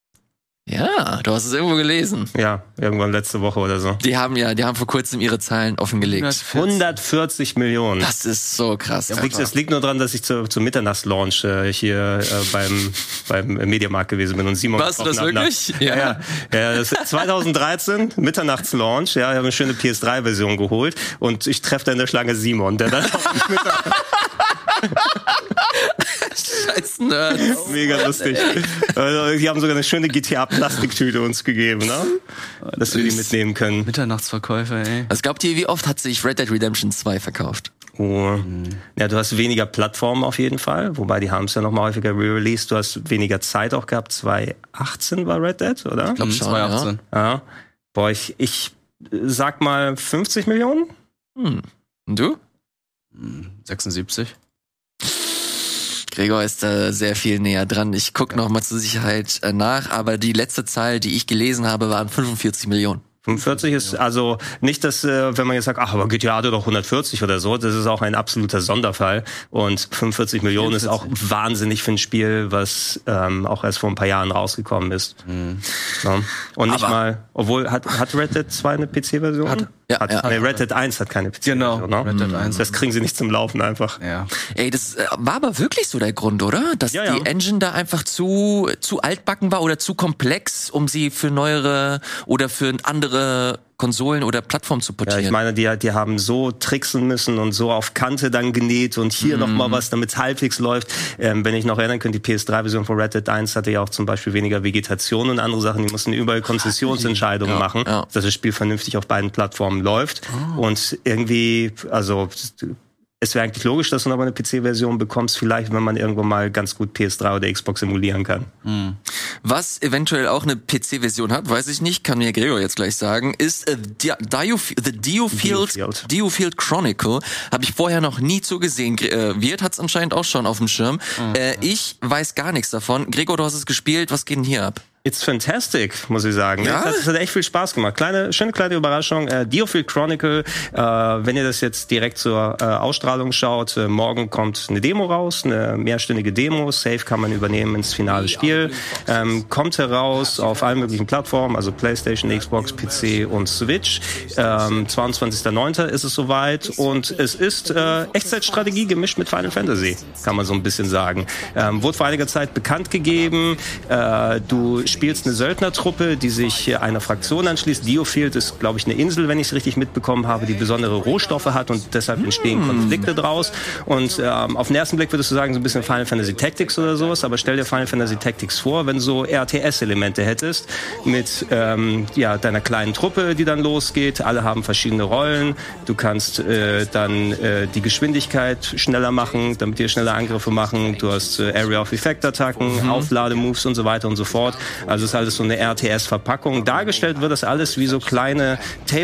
Ja, du hast es irgendwo gelesen. Ja, irgendwann letzte Woche oder so. Die haben ja, die haben vor kurzem ihre Zahlen offengelegt. hundertvierzig Millionen. Das ist so krass. Das liegt, das liegt nur daran, dass ich zu, zum Mitternachtslaunch äh, hier äh, beim, beim Mediamarkt gewesen bin und Simon Warst du das getroffen hab. wirklich? Ja, ja. ja das ist zweitausenddreizehn, Mitternachtslaunch. Ja, ich habe eine schöne P S drei Version geholt und ich treffe da in der Schlange Simon, der dann Scheiß Nerds. mega lustig. Also, die haben sogar eine schöne G T A-Plastiktüte uns gegeben, ne? Dass wir die mitnehmen können. Mitternachtsverkäufe, ey. Was glaubt ihr, wie oft hat sich Red Dead Redemption zwei verkauft? Oh. Ja, du hast weniger Plattformen auf jeden Fall, wobei die haben es ja noch mal häufiger re-released. Du hast weniger Zeit auch gehabt. zwanzig achtzehn war Red Dead, oder? Ich glaub schon, zwanzig achtzehn. Ja. Boah, ich, ich sag mal fünfzig Millionen? Hm. Und du? sechsundsiebzig. Gregor ist da sehr viel näher dran. Ich guck noch mal zur Sicherheit äh, nach, aber die letzte Zahl, die ich gelesen habe, waren fünfundvierzig Millionen. fünfundvierzig ist also nicht, dass, äh, wenn man jetzt sagt, ach, aber G T A hatte doch hundertvierzig oder so, das ist auch ein absoluter Sonderfall. Und fünfundvierzig Millionen ist auch wahnsinnig für ein Spiel, was ähm, auch erst vor ein paar Jahren rausgekommen ist. Mhm. Ja. Und nicht Aber- mal, obwohl, hat, hat Red Dead zwei eine P C-Version? Hat. Ja, hat, ja. nee, Red Dead eins hat keine P C-Version. Genau, Ne? Red Dead eins. Das kriegen sie nicht zum Laufen einfach. Ja. Ey, das äh, war aber wirklich so der Grund, oder? Dass Ja, ja. die Engine da einfach zu zu altbacken war oder zu komplex, um sie für neuere oder für andere Konsolen oder Plattformen zu portieren. Ja, ich meine, die, die haben so tricksen müssen und so auf Kante dann genäht und hier mm. noch mal was, damit es halbwegs läuft. Ähm, wenn ich noch erinnern könnte, die P S drei Version von Red Dead eins hatte ja auch zum Beispiel weniger Vegetation und andere Sachen. Die mussten überall Konzessionsentscheidungen ja, machen, ja. dass das Spiel vernünftig auf beiden Plattformen läuft. Oh. Und irgendwie, also es wäre eigentlich logisch, dass du noch mal eine P C-Version bekommst, vielleicht, wenn man irgendwann mal ganz gut P S drei oder Xbox emulieren kann. Mhm. Was eventuell auch eine P C-Version hat, weiß ich nicht, kann mir Gregor jetzt gleich sagen, ist äh, Di- Diof- The Diofield, Diofield Chronicle. Habe ich vorher noch nie zugesehen. Äh, Wirt hat es anscheinend auch schon auf dem Schirm. Mhm. Äh, ich weiß gar nichts davon. Gregor, du hast es gespielt. Was geht denn hier ab? It's fantastic, muss ich sagen. Ja? Es hat, es hat echt viel Spaß gemacht. Kleine, schöne kleine Überraschung. Äh, Diofield Chronicle, äh, wenn ihr das jetzt direkt zur äh, Ausstrahlung schaut, äh, morgen kommt eine Demo raus, eine mehrstündige Demo. Save kann man übernehmen ins finale Spiel. Ähm, kommt heraus auf allen möglichen Plattformen, also PlayStation, Xbox, P C und Switch. Ähm, zweiundzwanzigster neunter ist es soweit. Und es ist äh, Echtzeitstrategie gemischt mit Final Fantasy, kann man so ein bisschen sagen. Ähm, wurde vor einiger Zeit bekannt gegeben. Äh, du spielst eine Söldnertruppe, die sich einer Fraktion anschließt. Diofield ist, glaube ich, eine Insel, wenn ich es richtig mitbekommen habe, die besondere Rohstoffe hat und deshalb entstehen mm. Konflikte draus. Und ähm, auf den ersten Blick würdest du sagen, so ein bisschen Final Fantasy Tactics oder sowas, aber stell dir Final Fantasy Tactics vor, wenn du so R T S-Elemente hättest mit ähm, ja, deiner kleinen Truppe, die dann losgeht. Alle haben verschiedene Rollen. Du kannst äh, dann äh, die Geschwindigkeit schneller machen, damit die schneller Angriffe machen. Du hast äh, Area of Effect-Attacken, mhm. Auflademoves und so weiter und so fort. Also es ist alles so eine R T S-Verpackung. Dargestellt wird das alles wie so kleine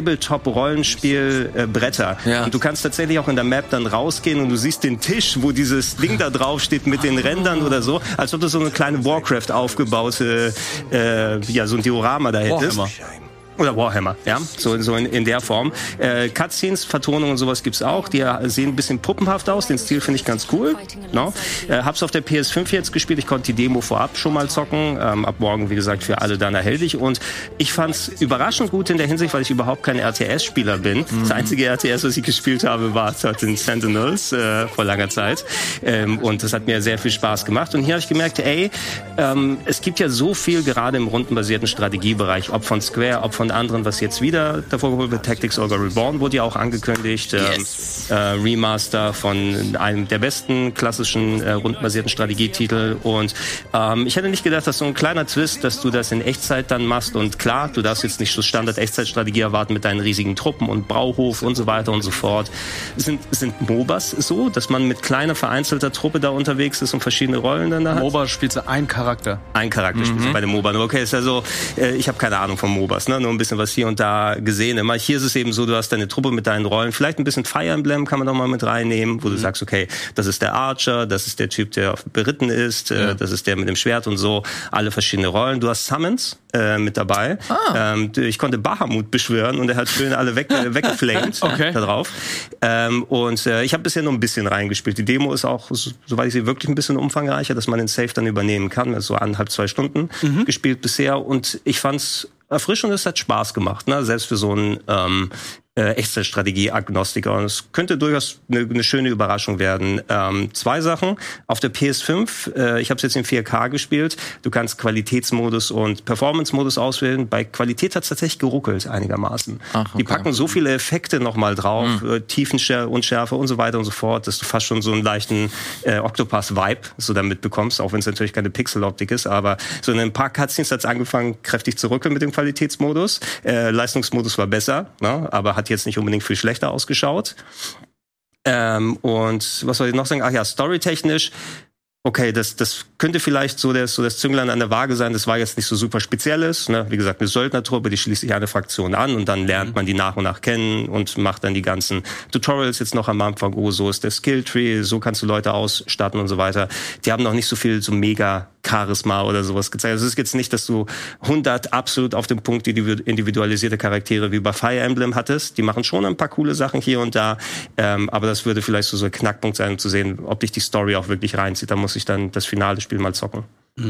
Tabletop-Rollenspiel-Bretter. Ja. Und du kannst tatsächlich auch in der Map dann rausgehen und du siehst den Tisch, wo dieses Ding da drauf steht mit den Rändern oder so, als ob du so eine kleine Warcraft aufgebaute, äh, ja, so ein Diorama da hättest. Warhammer. Oder Warhammer, ja, so, so in, in der Form. Äh, Cutscenes, Vertonungen und sowas gibt's auch. Die sehen ein bisschen puppenhaft aus. Den Stil finde ich ganz cool. No? Äh, hab's auf der P S fünf jetzt gespielt. Ich konnte die Demo vorab schon mal zocken. Ähm, ab morgen, wie gesagt, für alle dann erhältlich. Und ich fand's überraschend gut in der Hinsicht, weil ich überhaupt kein R T S-Spieler bin. Mhm. Das einzige R T S, was ich gespielt habe, war den Sentinels äh, vor langer Zeit. Ähm, und das hat mir sehr viel Spaß gemacht. Und hier habe ich gemerkt, ey, ähm, es gibt ja so viel gerade im rundenbasierten Strategiebereich, ob von Square, ob von anderen, was jetzt wieder davor geholt wird. Tactics Ogre Reborn wurde ja auch angekündigt. Yes. Ähm, äh, Remaster von einem der besten klassischen äh, rundenbasierten Strategietitel. Und ähm, ich hätte nicht gedacht, dass so ein kleiner Twist, dass du das in Echtzeit dann machst. Und klar, du darfst jetzt nicht so Standard-Echtzeitstrategie erwarten mit deinen riesigen Truppen und Brauhof und so weiter und so fort. Es sind, es sind MOBAs so, dass man mit kleiner vereinzelter Truppe da unterwegs ist und verschiedene Rollen dann da hat? MOBA spielst du ein Charakter. Ein Charakter mhm. spielst du bei den MOBA. Okay, ist ja so, äh, ich habe keine Ahnung von MOBAs, ne? Nur ein bisschen was hier und da gesehen. Immer hier ist es eben so, du hast deine Truppe mit deinen Rollen. Vielleicht ein bisschen Fire Emblem kann man doch mal mit reinnehmen, wo mhm. du sagst, okay, das ist der Archer, das ist der Typ, der beritten ist, ja. äh, das ist der mit dem Schwert und so. Alle verschiedene Rollen. Du hast Summons äh, mit dabei. Ah. Ähm, ich konnte Bahamut beschwören und er hat schön alle weg, äh, weggeflamed okay. da drauf. Ähm, und äh, ich habe bisher nur ein bisschen reingespielt. Die Demo ist auch, soweit ich sehe, wirklich ein bisschen umfangreicher, dass man den Save dann übernehmen kann. Also so anderthalb, zwei Stunden mhm. gespielt bisher. Und ich fand's erfrischend, es hat Spaß gemacht, ne? Selbst für so einen ähm, äh, Echtzeitstrategie-Agnostiker. Und es könnte durchaus eine, eine schöne Überraschung werden. Ähm, zwei Sachen. Auf der P S fünf, äh, ich habe es jetzt in vier K gespielt. Du kannst Qualitätsmodus und Performance-Modus auswählen. Bei Qualität hat es tatsächlich geruckelt einigermaßen. Ach, okay. Die packen so viele Effekte nochmal drauf, mhm. äh, Tiefenunschärfe und so weiter und so fort, dass du fast schon so einen leichten äh, Octopath-Vibe so damit bekommst, auch wenn es natürlich keine Pixeloptik ist. Aber so in ein paar Cutscenes hat es angefangen, kräftig zu rückeln mit dem Qualitätsmodus. Äh, Leistungsmodus war besser, ne? Aber hat jetzt nicht unbedingt viel schlechter ausgeschaut. Ähm, und was soll ich noch sagen? Ach ja, storytechnisch. Okay, das, das könnte vielleicht so das, so das Zünglein an der Waage sein. Das war jetzt nicht so super Spezielles. Ne? Wie gesagt, eine Söldnertruppe, die schließt sich eine Fraktion an und dann lernt man die nach und nach kennen und macht dann die ganzen Tutorials jetzt noch am Anfang. Oh, so ist der Skilltree, so kannst du Leute ausstatten und so weiter. Die haben noch nicht so viel so mega Charisma oder sowas gezeigt. Also es ist jetzt nicht, dass du hundert absolut auf dem Punkt individualisierte Charaktere wie bei Fire Emblem hattest. Die machen schon ein paar coole Sachen hier und da. Ähm, aber das würde vielleicht so, so ein Knackpunkt sein, um zu sehen, ob dich die Story auch wirklich reinzieht. Da muss ich dann das finale Spiel mal zocken. Mhm.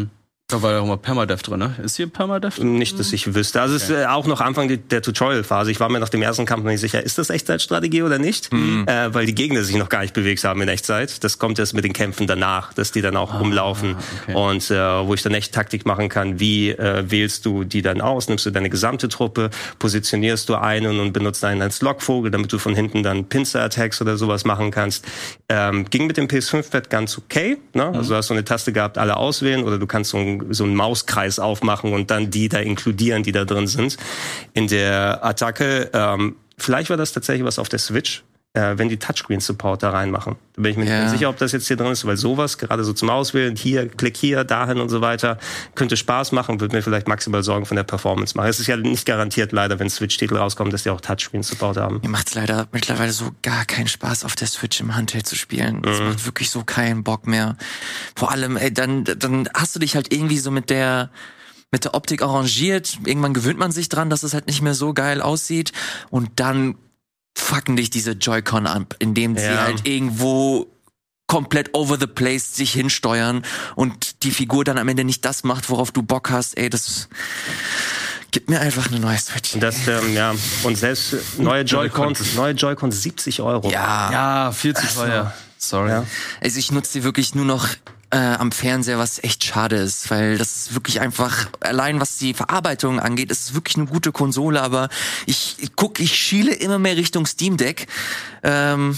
Da war ja auch mal Permadeath drin, ne? Ist hier Permadeath? Nicht, dass ich wüsste. Also okay. Es ist äh, auch noch Anfang der, der Tutorial-Phase. Ich war mir nach dem ersten Kampf noch nicht sicher, ist das Echtzeitstrategie oder nicht? Mhm. Äh, weil die Gegner sich noch gar nicht bewegt haben in Echtzeit. Das kommt erst mit den Kämpfen danach, dass die dann auch ah, rumlaufen. Okay. Und äh, wo ich dann echt Taktik machen kann, wie äh, wählst du die dann aus? Nimmst du deine gesamte Truppe, positionierst du einen und benutzt einen als Lockvogel, damit du von hinten dann Pincer-Attacks oder sowas machen kannst. Ähm, ging mit dem P S fünf Pad ganz okay. Ne? Mhm. Also du hast so eine Taste gehabt, alle auswählen, oder du kannst so ein so einen Mauskreis aufmachen und dann die da inkludieren, die da drin sind in der Attacke. Ähm, vielleicht war das tatsächlich was auf der Switch, äh, wenn die Touchscreen-Support da reinmachen. Da bin ich mir ja. nicht sicher, ob das jetzt hier drin ist, weil sowas, gerade so zum Auswählen, hier, klick hier, dahin und so weiter, könnte Spaß machen, würde mir vielleicht maximal Sorgen von der Performance machen. Es ist ja nicht garantiert leider, wenn Switch-Titel rauskommen, dass die auch Touchscreen-Support haben. Mir macht's leider mittlerweile so gar keinen Spaß, auf der Switch im Handheld zu spielen. Das mhm. macht wirklich so keinen Bock mehr. Vor allem, ey, dann, dann hast du dich halt irgendwie so mit der mit der Optik arrangiert. Irgendwann gewöhnt man sich dran, dass es halt nicht mehr so geil aussieht. Und dann fucken dich diese Joy-Con ab, indem sie ja. halt irgendwo komplett over the place sich hinsteuern und die Figur dann am Ende nicht das macht, worauf du Bock hast. Ey, das gibt mir einfach eine neue Switch. Und das, ähm, ja, und selbst neue Joy-Cons, neue Joy-Cons siebzig Euro. Ja, ja, viel zu teuer. Sorry. Ja. Also ich nutze die wirklich nur noch Äh, am Fernseher, was echt schade ist, weil das ist wirklich einfach, allein was die Verarbeitung angeht, ist es wirklich eine gute Konsole, aber ich, ich guck, ich schiele immer mehr Richtung Steam Deck ähm,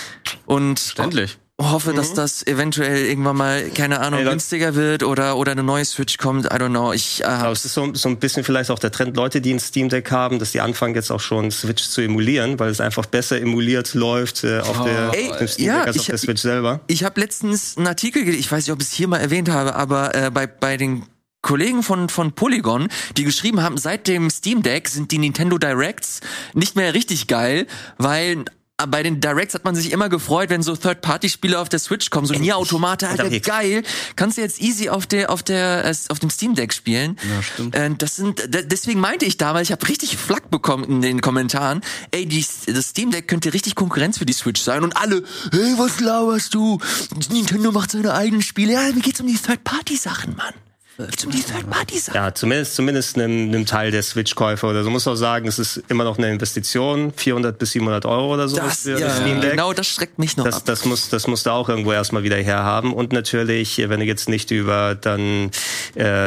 und Verständlich. hoffe, mhm. dass das eventuell irgendwann mal, keine Ahnung, hey, günstiger wird oder oder eine neue Switch kommt, I don't know. Ich, äh, aber es ist so, so ein bisschen vielleicht auch der Trend, Leute, die ein Steam Deck haben, dass die anfangen jetzt auch schon Switch zu emulieren, weil es einfach besser emuliert läuft äh, auf, oh. der, Ey, auf dem Steam ja, Deck als ich, auf der Switch selber. Ich habe letztens einen Artikel, ich weiß nicht, ob ich es hier mal erwähnt habe, aber äh, bei bei den Kollegen von von Polygon, die geschrieben haben, seit dem Steam Deck sind die Nintendo Directs nicht mehr richtig geil, weil bei den Directs hat man sich immer gefreut, wenn so Third-Party-Spiele auf der Switch kommen, so Nier Automata, Alter, geil, kannst du jetzt easy auf der auf der auf dem Steam Deck spielen. Ja, stimmt. Äh, das sind deswegen meinte ich damals, ich habe richtig Flack bekommen in den Kommentaren. Ey, die, das Steam Deck könnte richtig Konkurrenz für die Switch sein und alle, hey, was laberst du? Nintendo macht seine eigenen Spiele. Ja, mir geht's um die Third-Party-Sachen, Mann. Um die Third-Party-Sachen. Ja, zumindest zumindest einem, einem Teil der Switch-Käufer oder so. Muss auch sagen, es ist immer noch eine Investition, vierhundert bis siebenhundert Euro oder so das, für ja, das Steam Deck. Genau, das schreckt mich noch das, ab. Das muss das musst du auch irgendwo erstmal wieder herhaben. Und natürlich, wenn du jetzt nicht über dann äh,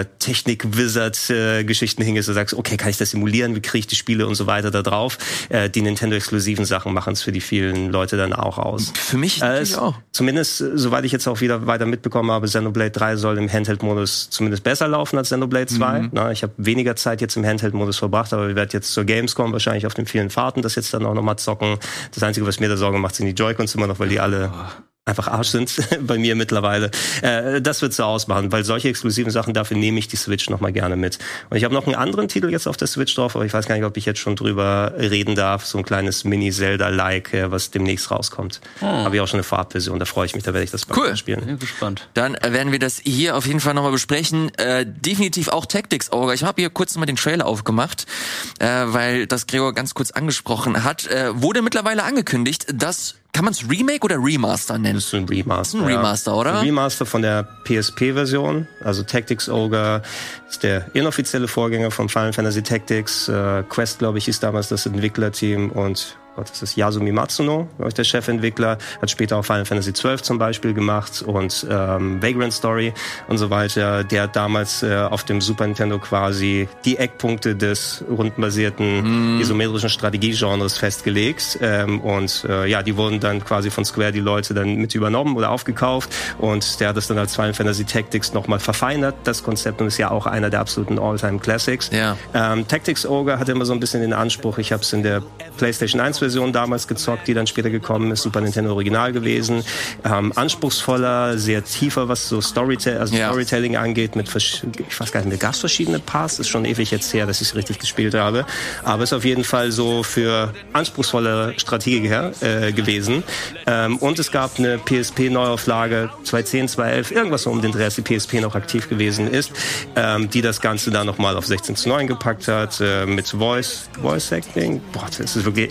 Technik-Wizard-Geschichten äh, hingehst und sagst, okay, kann ich das simulieren, wie kriege ich die Spiele und so weiter da drauf. Äh, die Nintendo-exklusiven Sachen machen es für die vielen Leute dann auch aus. Für mich äh, natürlich auch. Zumindest, soweit ich jetzt auch wieder weiter mitbekommen habe, Xenoblade drei soll im Handheld-Modus zumindest besser laufen als Xenoblade zwei. Mhm. Na, ich habe weniger Zeit jetzt im Handheld-Modus verbracht, aber wir werden jetzt zur Gamescom wahrscheinlich auf den vielen Fahrten das jetzt dann auch nochmal zocken. Das Einzige, was mir da Sorge macht, sind die Joy-Cons immer noch, weil die alle einfach Arsch sind bei mir mittlerweile. Äh, das wird so ausmachen, weil solche exklusiven Sachen, dafür nehme ich die Switch nochmal gerne mit. Und ich habe noch einen anderen Titel jetzt auf der Switch drauf, aber ich weiß gar nicht, ob ich jetzt schon drüber reden darf. So ein kleines Mini-Zelda-like, äh, was demnächst rauskommt. Hm. Habe ich auch schon eine Farbversion, da freue ich mich, da werde ich das cool. mal spielen. Bin gespannt. Dann äh, werden wir das hier auf jeden Fall nochmal besprechen. Äh, definitiv auch Tactics Ogre. Ich habe hier kurz mal den Trailer aufgemacht, äh, weil das Gregor ganz kurz angesprochen hat. Äh, wurde mittlerweile angekündigt, dass kann man es Remake oder Remaster nennen? Das ist ein Remaster. Das ist ein Remaster, ja. Oder? Ein Remaster von der P S P-Version. Also Tactics Ogre ist der inoffizielle Vorgänger von Final Fantasy Tactics. Äh, Quest, glaube ich, hieß damals das Entwicklerteam und Gott, das ist Yasumi Matsuno, glaube ich, der Chefentwickler, hat später auch Final Fantasy zwölf zum Beispiel gemacht und ähm, Vagrant Story und so weiter. Der hat damals äh, auf dem Super Nintendo quasi die Eckpunkte des rundenbasierten mm. isometrischen Strategiegenres festgelegt ähm, und äh, ja, die wurden dann quasi von Square die Leute dann mit übernommen oder aufgekauft und der hat das dann als Final Fantasy Tactics nochmal verfeinert, das Konzept, und ist ja auch einer der absoluten All-Time Classics. Ja. Ähm, Tactics Ogre hatte immer so ein bisschen den Anspruch, ich habe es in der PlayStation eins Version damals gezockt, die dann später gekommen ist, Super Nintendo Original gewesen. Ähm, anspruchsvoller, sehr tiefer, was so Storytell- also ja. Storytelling angeht, mit, ich weiß gar nicht mehr, gab es verschiedene Parts? Ist schon ewig jetzt her, dass ich es richtig gespielt habe. Aber ist auf jeden Fall so für anspruchsvolle Strategie äh, gewesen. Ähm, und es gab eine P S P-Neuauflage zweitausendzehn, zweitausendelf, irgendwas so um den Dreh, als die P S P noch aktiv gewesen ist, ähm, die das Ganze dann nochmal auf sechzehn zu neun gepackt hat, äh, mit Voice, Voice Acting. Boah, das ist wirklich ewig lange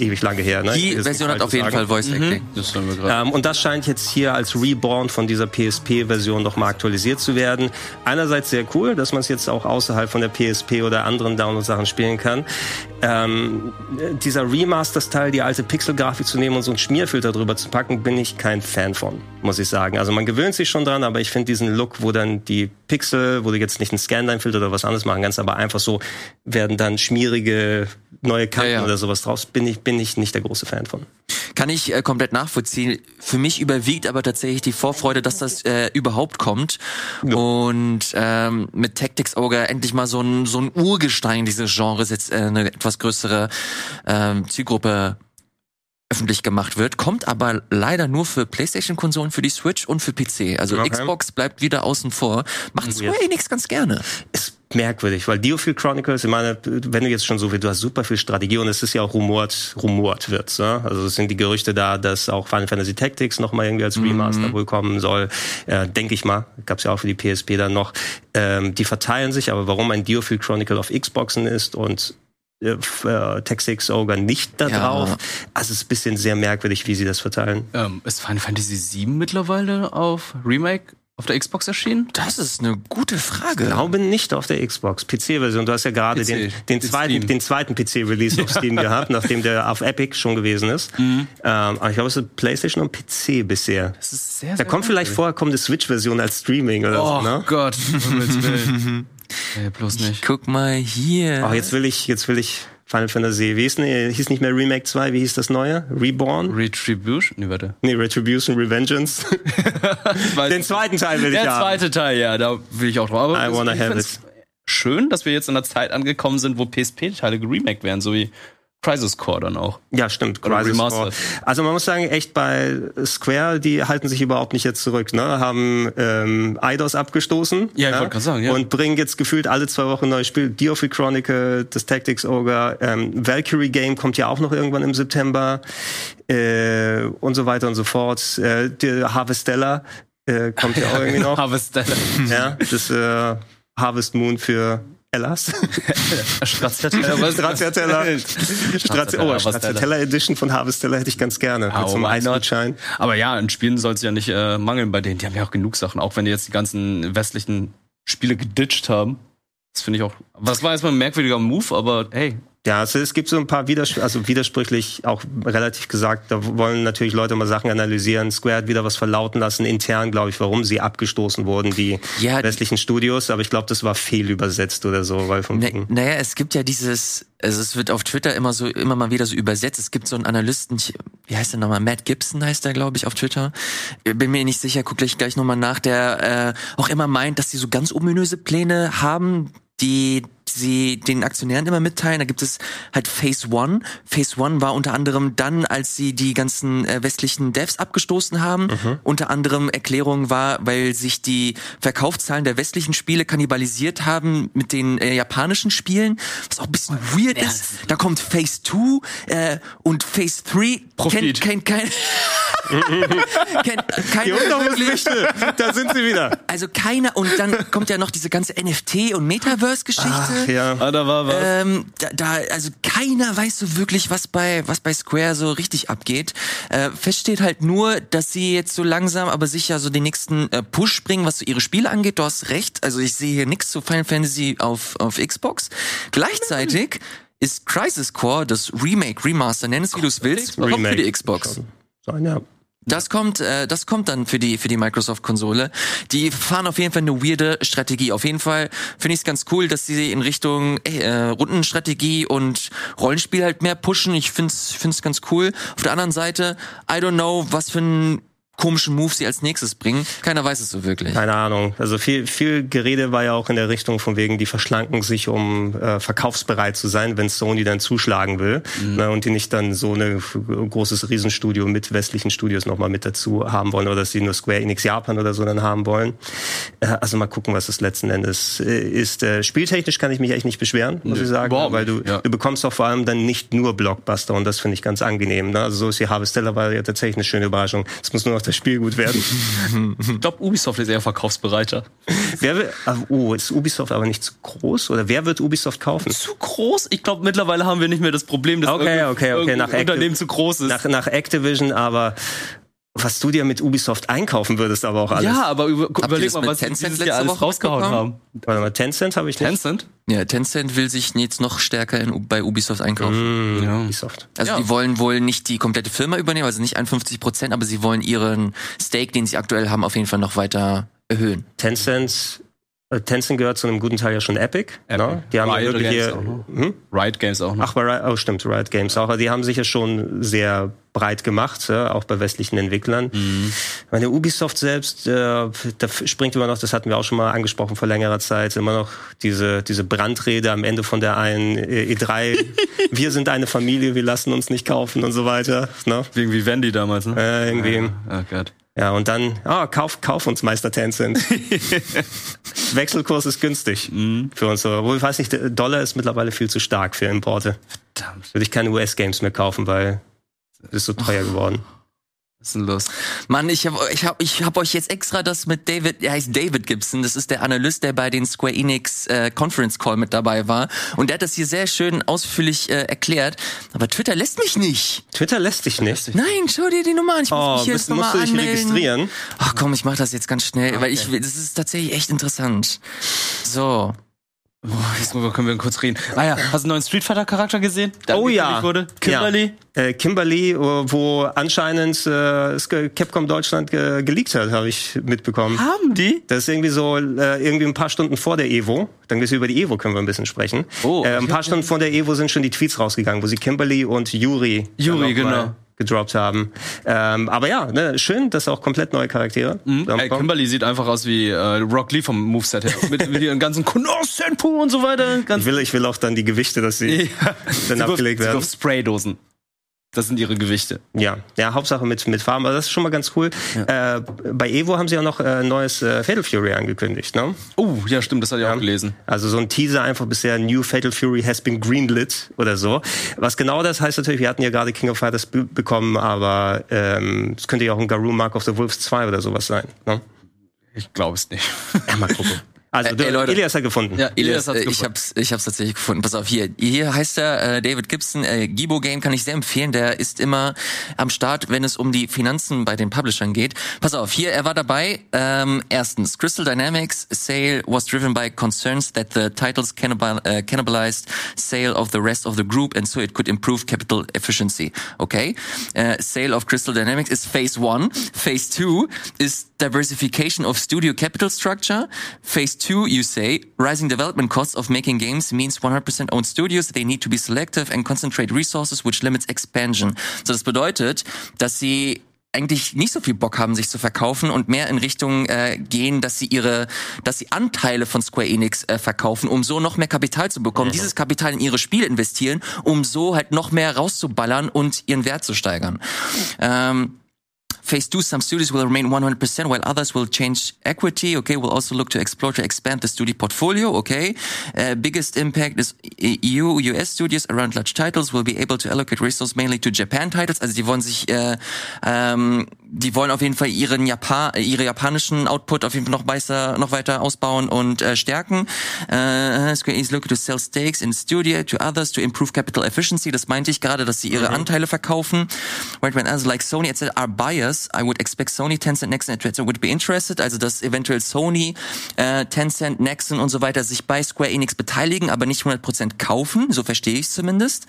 her. Ne? Die Version hat auf jeden Fall Voice Acting. Mhm. Das haben wir gerade. Ähm, und das scheint jetzt hier als Reborn von dieser P S P-Version nochmal aktualisiert zu werden. Einerseits sehr cool, dass man es jetzt auch außerhalb von der P S P oder anderen Download-Sachen spielen kann. Ähm, dieser Remaster-Style, die alte Pixel-Grafik zu nehmen und so einen Schmierfilter drüber zu packen, bin ich kein Fan von, muss ich sagen. Also man gewöhnt sich schon dran, aber ich finde diesen Look, wo dann die Pixel, wo du jetzt nicht einen Scanline-Filter oder was anderes machen kannst, aber einfach so werden dann schmierige neue Kanten ja, ja. oder sowas draus, bin ich, bin ich nicht der große Fan von. Kann ich äh, komplett nachvollziehen. Für mich überwiegt aber tatsächlich die Vorfreude, dass das äh, überhaupt kommt. Ja. Und ähm, mit Tactics Ogre endlich mal so ein, so ein Urgestein dieses Genres jetzt äh, eine etwas größere äh, Zielgruppe öffentlich gemacht wird, kommt aber leider nur für PlayStation-Konsolen, für die Switch und für P C. Also okay. Xbox bleibt wieder außen vor. Macht Square Enix ganz gerne. Ist merkwürdig, weil Diofield Chronicles, ich meine, wenn du jetzt schon so wie du hast super viel Strategie und es ist ja auch rumort, rumort wird, ne? Also es sind die Gerüchte da, dass auch Final Fantasy Tactics noch mal irgendwie als Remaster mhm. wohl kommen soll, äh, denke ich mal, gab's ja auch für die P S P dann noch. Ähm, die verteilen sich, aber warum ein Diofield Chronicle auf Xboxen ist und äh, Tactics Ogre nicht da drauf, ja. Also es ist ein bisschen sehr merkwürdig, wie sie das verteilen. Ähm, ist Final Fantasy sieben mittlerweile auf Remake auf der Xbox erschienen? Das ist eine gute Frage. Ich glaube nicht auf der Xbox. P C-Version. Du hast ja gerade den, den, zweiten, den zweiten P C-Release auf Steam gehabt, nachdem der auf Epic schon gewesen ist. Mhm. Ähm, aber ich glaube, es ist PlayStation und P C bisher. Das ist sehr, sehr da kommt vielleicht vorher kommt eine Switch-Version als Streaming oder oh so, ne? Oh Gott. Hey, bloß nicht. Guck mal hier. Oh, jetzt will ich, jetzt will ich Final Fantasy, wie hieß, ne, hieß nicht mehr Remake zwei, wie hieß das neue? Reborn? Retribution? Nee, warte. Nee, Retribution, Revengeance. Den zweiten Teil will ich Der haben. Der zweite Teil, ja, da will ich auch drauf. Aber I wanna have it. Schön, dass wir jetzt in einer Zeit angekommen sind, wo P S P-Teile geremaked werden, so wie Crisis Core dann auch. Ja, stimmt. Crisis Core. Also man muss sagen, echt bei Square, die halten sich überhaupt nicht jetzt zurück, ne? Haben ähm, Eidos abgestoßen. Ja, ich wollte gerade sagen, ja. Und bringen jetzt gefühlt alle zwei Wochen ein neues Spiel. Diofield Chronicle, das Tactics Ogre, ähm, Valkyrie Game kommt ja auch noch irgendwann im September äh, und so weiter und so fort. Äh, die Harvestella äh, kommt ja auch irgendwie noch. Harvestella. Ja, das äh, Harvest Moon für Ellas. Stracciatella. Stracciatella. Oh, Stracciatella Edition von Harvestella hätte ich ganz gerne. Oh, mit so einem Eisgutschein. Aber ja, in Spielen soll es ja nicht äh, mangeln bei denen. Die haben ja auch genug Sachen. Auch wenn die jetzt die ganzen westlichen Spiele geditcht haben. Das finde ich auch. Was war erstmal ein merkwürdiger Move, aber hey. Ja, also es gibt so ein paar Widers- also widersprüchlich auch relativ gesagt, da wollen natürlich Leute mal Sachen analysieren. Square hat wieder was verlauten lassen, intern, glaube ich, warum sie abgestoßen wurden, die ja, westlichen Studios. Aber ich glaube, das war fehlübersetzt oder so. Weil vom na, naja, es gibt ja dieses, also es wird auf Twitter immer so, immer mal wieder so übersetzt. Es gibt so einen Analysten, wie heißt der nochmal? Matt Gibson heißt der, glaube ich, auf Twitter. Bin mir nicht sicher, gucke ich gleich nochmal nach, der äh, auch immer meint, dass sie so ganz ominöse Pläne haben, die sie den Aktionären immer mitteilen. Da gibt es halt Phase One. Phase One war unter anderem dann, als sie die ganzen äh, westlichen Devs abgestoßen haben. Mhm. Unter anderem Erklärung war, weil sich die Verkaufszahlen der westlichen Spiele kannibalisiert haben mit den äh, japanischen Spielen, was auch ein bisschen weird ja. ist. Da kommt Phase Two äh, und Phase Three. Profit. Kennt kein, kein kennt keine die Unterrisslichte, da sind sie wieder. Also keiner, und dann kommt ja noch diese ganze N F T und Metaverse-Geschichte. Ach, ja. Ah, da war was. Ähm, da, da, also keiner weiß so wirklich, was bei, was bei Square so richtig abgeht. Äh, fest steht halt nur, dass sie jetzt so langsam, aber sicher so den nächsten äh, Push bringen, was so ihre Spiele angeht. Du hast recht. Also ich sehe hier nichts zu Final Fantasy auf, auf Xbox. Gleichzeitig ist Crisis Core, das Remake, Remaster, nenn es wie du es willst, auch für die Xbox. Sein, ja. Das kommt, äh, das kommt dann für die für die Microsoft-Konsole. Die fahren auf jeden Fall eine weirde Strategie. Auf jeden Fall finde ich es ganz cool, dass sie in Richtung äh, Rundenstrategie und Rollenspiel halt mehr pushen. Ich finde es finde es ganz cool. Auf der anderen Seite, I don't know, was für ein komischen Move sie als nächstes bringen. Keiner weiß es so wirklich. Keine Ahnung. Also viel viel Gerede war ja auch in der Richtung von wegen, die verschlanken sich, um äh, verkaufsbereit zu sein, wenn Sony dann zuschlagen will. Mhm. Ne, und die nicht dann so ein großes Riesenstudio mit westlichen Studios nochmal mit dazu haben wollen oder dass sie nur Square Enix Japan oder so dann haben wollen. Äh, also mal gucken, was das letzten Endes äh, ist. Äh, spieltechnisch kann ich mich echt nicht beschweren, muss nee, ich sagen. Weil du, ja. du bekommst doch vor allem dann nicht nur Blockbuster und das finde ich ganz angenehm. Ne? Also so ist die Harvestella war ja tatsächlich eine schöne Überraschung. Es muss nur noch das Spiel gut werden. Ich glaube, Ubisoft ist eher verkaufsbereiter. Wer will, oh, ist Ubisoft aber nicht zu groß? Oder wer wird Ubisoft kaufen? Zu groß? Ich glaube, mittlerweile haben wir nicht mehr das Problem, dass okay, okay, okay. nach Unternehmen zu groß ist. Nach, nach Activision, aber was du dir mit Ubisoft einkaufen würdest, aber auch alles. Ja, aber über, überleg das mal, mit was die Tencent dieses letzte Jahr alles Woche rausgehauen mitbekommen? haben. Warte mal, Tencent habe ich nicht. Tencent? Ja, Tencent will sich jetzt noch stärker in, bei Ubisoft einkaufen. Mm, Ja. Ubisoft. Also Ja. die wollen wohl nicht die komplette Firma übernehmen, also nicht einundfünfzig Prozent, aber sie wollen ihren Stake, den sie aktuell haben, auf jeden Fall noch weiter erhöhen. Tencent, äh, Tencent gehört zu einem guten Teil ja schon Epic. Epic. Ne? Die haben ja Riot wirklich Games hier, auch noch. hm? Riot Games auch noch. Ach, bei Riot, oh, stimmt, Riot Games auch. Aber die haben sich ja schon sehr breit gemacht, ja, auch bei westlichen Entwicklern. Mhm. Meine Ubisoft selbst, äh, da springt immer noch, das hatten wir auch schon mal angesprochen vor längerer Zeit, immer noch diese diese Brandrede am Ende von der einen E drei. Wir sind eine Familie, wir lassen uns nicht kaufen und so weiter. Ne? Wegen Vivendi damals, ne? Äh, irgendwie. Oh Gott. Ja, und dann, ah, kauf, kauf uns Meister Tencent. Wechselkurs ist günstig mhm. für uns. Obwohl, ich weiß nicht, der Dollar ist mittlerweile viel zu stark für Importe. Verdammt. Würde ich keine U S-Games mehr kaufen, weil es ist so teuer geworden. Was ist denn los? Mann, ich habe ich hab, ich hab euch jetzt extra das mit David, er heißt David Gibson, das ist der Analyst, der bei den Square Enix äh, Conference Call mit dabei war. Und der hat das hier sehr schön ausführlich äh, erklärt. Aber Twitter lässt mich nicht. Twitter lässt dich nicht? Nein, schau dir die Nummer an. Ich muss Oh, mich hier musst, jetzt nochmal musst du dich anmelden. registrieren? Ach komm, ich mach das jetzt ganz schnell, Okay. weil ich, das ist tatsächlich echt interessant. So. Boah, jetzt können wir kurz reden. Ah ja, hast du einen neuen Street Fighter Charakter gesehen? Der Oh ja. angekündigt wurde? Kimberly? Ja. Äh, Kimberly, wo anscheinend äh, es ge- Capcom Deutschland ge- geleakt hat, habe ich mitbekommen. Haben die? Das ist irgendwie so, äh, irgendwie ein paar Stunden vor der Evo. Dann geht's über die Evo, können wir ein bisschen sprechen. Oh, äh, ein paar Stunden vor der Evo sind schon die Tweets rausgegangen, wo sie Kimberly und Yuri, Yuri, dann noch mal genau. gedroppt haben. Ähm, aber ja, ne, schön, dass auch komplett neue Charaktere Mhm. da Ey, kommen. Kimberly sieht einfach aus wie äh, Rock Lee vom Moveset her. mit, mit ihren ganzen Konos-Senpu und so weiter. Ganz Ich will, ich will auch dann die Gewichte, dass sie ja. dann Sie abgelegt wirft- sie werden. wirft Spraydosen. Das sind ihre Gewichte. Ja, ja, Hauptsache mit, mit Farben, aber das ist schon mal ganz cool. Ja. Äh, bei Evo haben sie auch noch äh, ein neues äh, Fatal Fury angekündigt, ne? Oh, ja, stimmt, das hatte ich Ja. auch gelesen. Also so ein Teaser einfach bisher, New Fatal Fury has been greenlit oder so. Was genau das heißt natürlich, wir hatten ja gerade King of Fighters b- bekommen, aber ähm, es könnte ja auch ein Garou Mark of the Wolves zwei oder sowas sein, ne? Ich glaube es nicht. Ja, mal gucken. Also, Äh, du, ey, Leute. Elias hat gefunden. Ja, Elias, hat's äh, ich gefunden. hab's, ich hab's tatsächlich gefunden. Pass auf, hier, hier heißt er äh, David Gibson, äh, Gibo Game kann ich sehr empfehlen. Der ist immer am Start, wenn es um die Finanzen bei den Publishern geht. Pass auf, hier, er war dabei. Ähm, erstens, Crystal Dynamics sale was driven by concerns that the titles cannibal, uh, cannibalized sale of the rest of the group and so it could improve capital efficiency. Okay, äh, sale of Crystal Dynamics is phase one. Phase two is diversification of studio capital structure. Phase two, you say, rising development costs of making games means one hundred percent owned studios. They need to be selective and concentrate resources, which limits expansion. So, das bedeutet, dass sie eigentlich nicht so viel Bock haben, sich zu verkaufen und mehr in Richtung äh, gehen, dass sie ihre, dass sie Anteile von Square Enix äh, verkaufen, um so noch mehr Kapital zu bekommen, mhm. dieses Kapital in ihre Spiele investieren, um so halt noch mehr rauszuballern und ihren Wert zu steigern. Ähm, Phase two, some studios will remain one hundred percent, while others will change equity. Okay, we'll also look to explore to expand the studio portfolio. Okay, uh, biggest impact is E U, U S studios around large titles will be able to allocate resources mainly to Japan titles. Also die wollen sich, äh, ähm, die wollen auf jeden Fall ihren Japan, ihre japanischen Output auf jeden Fall noch weiter, noch weiter ausbauen und äh, stärken. Uh, Square Enix looking to sell stakes in studio to others to improve capital efficiency. Das meinte ich gerade, dass sie ihre mhm. Anteile verkaufen. Right, when others like Sony et cetera are buyers, I would expect Sony, Tencent, Nexon et cetera would be interested. Also dass eventuell Sony, äh, Tencent, Nexon und so weiter sich bei Square Enix beteiligen, aber nicht hundert Prozent kaufen. So verstehe ich es zumindest.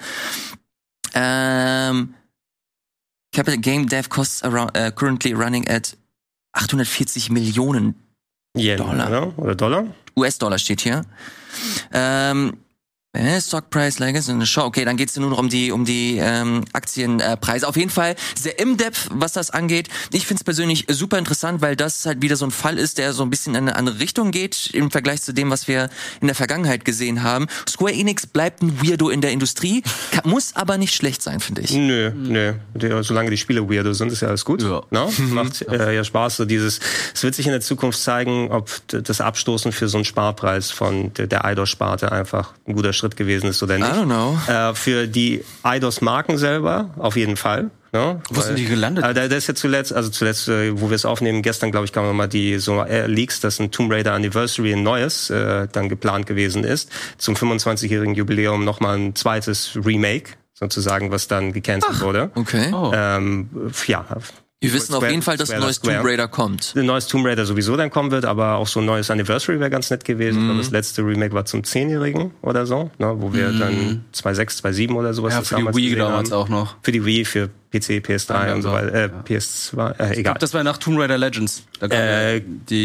Ähm, Capital Game Dev Costs around, uh, currently running at achthundertvierzig Millionen Yen, Dollar. Oder? oder Dollar? U S-Dollar steht hier. Ähm, Stock Price, Legacy in the Show. Okay, dann geht's nur noch um die um die ähm, Aktienpreise. Äh, Auf jeden Fall sehr in-depth, was das angeht. Ich find's persönlich super interessant, weil das halt wieder so ein Fall ist, der so ein bisschen in eine andere Richtung geht im Vergleich zu dem, was wir in der Vergangenheit gesehen haben. Square Enix bleibt ein Weirdo in der Industrie, kann, muss aber nicht schlecht sein, finde ich. Nö, nö. Die, solange die Spiele Weirdo sind, ist ja alles gut. Ja. No? Macht äh, ja Spaß. So dieses. Es wird sich in der Zukunft zeigen, ob d- das Abstoßen für so einen Sparpreis von der, der I D O S-Sparte einfach ein guter Schritt Schritt gewesen ist oder nicht. I don't know. Äh, für die Eidos-Marken selber auf jeden Fall. Ne? Wo sind die gelandet? Äh, da, das ist ja zuletzt, also zuletzt, äh, wo wir es aufnehmen, gestern, glaube ich, kamen mal die so äh, Leaks, dass ein Tomb Raider Anniversary, ein neues, äh, dann geplant gewesen ist. Zum fünfundzwanzigjährigen Jubiläum nochmal ein zweites Remake, sozusagen, was dann gecancelt wurde. Okay. Oh. Ähm, ja. Wir wissen auf jeden Fall, dass ein neues Tomb Raider kommt. Ein neues Tomb Raider sowieso dann kommen wird, aber auch so ein neues Anniversary wäre ganz nett gewesen. Mhm. Ich glaube, das letzte Remake war zum zehnjährigen oder so, ne, wo wir mhm. dann zwei Komma sechs, zwei Komma sieben oder sowas. Ja, für die Wii damals auch noch. Für die Wii, für P C, P S drei ja, und so weiter, äh, ja. P S zwei, äh, egal. Ich glaub, das war nach Tomb Raider Legends. Da kam äh,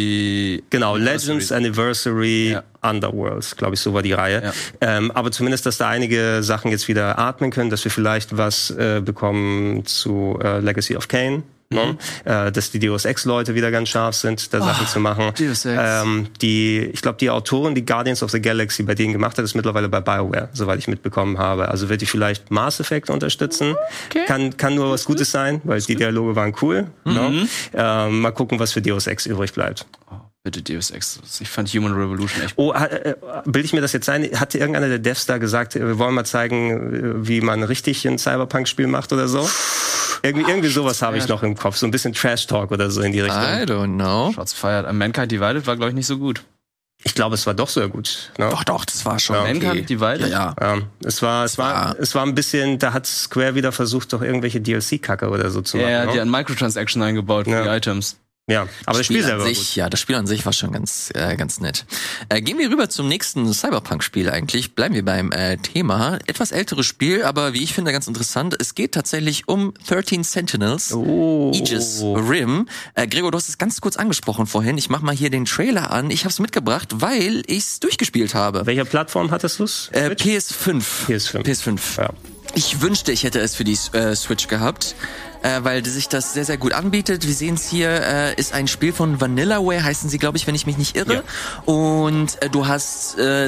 die genau, Legends Anniversary ja. Underworld, glaube ich, so war die Reihe. Ja. Ähm, aber zumindest, dass da einige Sachen jetzt wieder atmen können, dass wir vielleicht was äh, bekommen zu äh, Legacy of Kain. Mhm. Äh, dass die Deus Ex-Leute wieder ganz scharf sind, da oh, Sachen zu machen. Deus Ex. Ähm, die, ich glaube, die Autorin, die Guardians of the Galaxy bei denen gemacht hat, ist mittlerweile bei BioWare, soweit ich mitbekommen habe. Also wird die vielleicht Mass Effect unterstützen. Okay. Kann, kann nur was Gutes sein, weil die Dialoge waren cool. Mhm. Ne? Ähm, mal gucken, was für Deus Ex übrig bleibt. Oh, bitte Deus Ex. Ich fand Human Revolution echt Oh, äh, bilde ich mir das jetzt ein? Hatte irgendeiner der Devs da gesagt, wir wollen mal zeigen, wie man richtig ein Cyberpunk-Spiel macht oder so? Irgendwie, irgendwie sowas habe ich noch im Kopf. So ein bisschen Trash-Talk oder so in die Richtung. I don't know. Shots fired. Mankind Divided war, glaube ich, nicht so gut. Ich glaube, es war doch sehr gut. Ne? Doch, doch, das war schon ja, okay. Mankind Divided? Ja, ja. ja es war, es war, war, es war ein bisschen, da hat Square wieder versucht, doch irgendwelche D L C-Kacke oder so zu machen. Ja, ne? die haben Microtransaction eingebaut für ja. die Items. Ja, aber das Spiel, Spiel selber an sich, gut. ja, das Spiel an sich war schon ganz, äh, ganz nett. Äh, gehen wir rüber zum nächsten Cyberpunk-Spiel eigentlich. Bleiben wir beim äh, Thema. Etwas älteres Spiel, aber wie ich finde, ganz interessant. Es geht tatsächlich um thirteen Sentinels, oh. Aegis Rim. Äh, Gregor, du hast es ganz kurz angesprochen vorhin. Ich mach mal hier den Trailer an. Ich habe es mitgebracht, weil ich es durchgespielt habe. Welcher Plattform hattest du es? Äh, P S fünf. P S fünf. P S fünf. Ja. Ich wünschte, ich hätte es für die äh, Switch gehabt. Äh, weil sich das sehr, sehr gut anbietet. Wir sehen es hier, äh, ist ein Spiel von Vanillaware, heißen sie, glaube ich, wenn ich mich nicht irre. Ja. Und äh, du hast äh,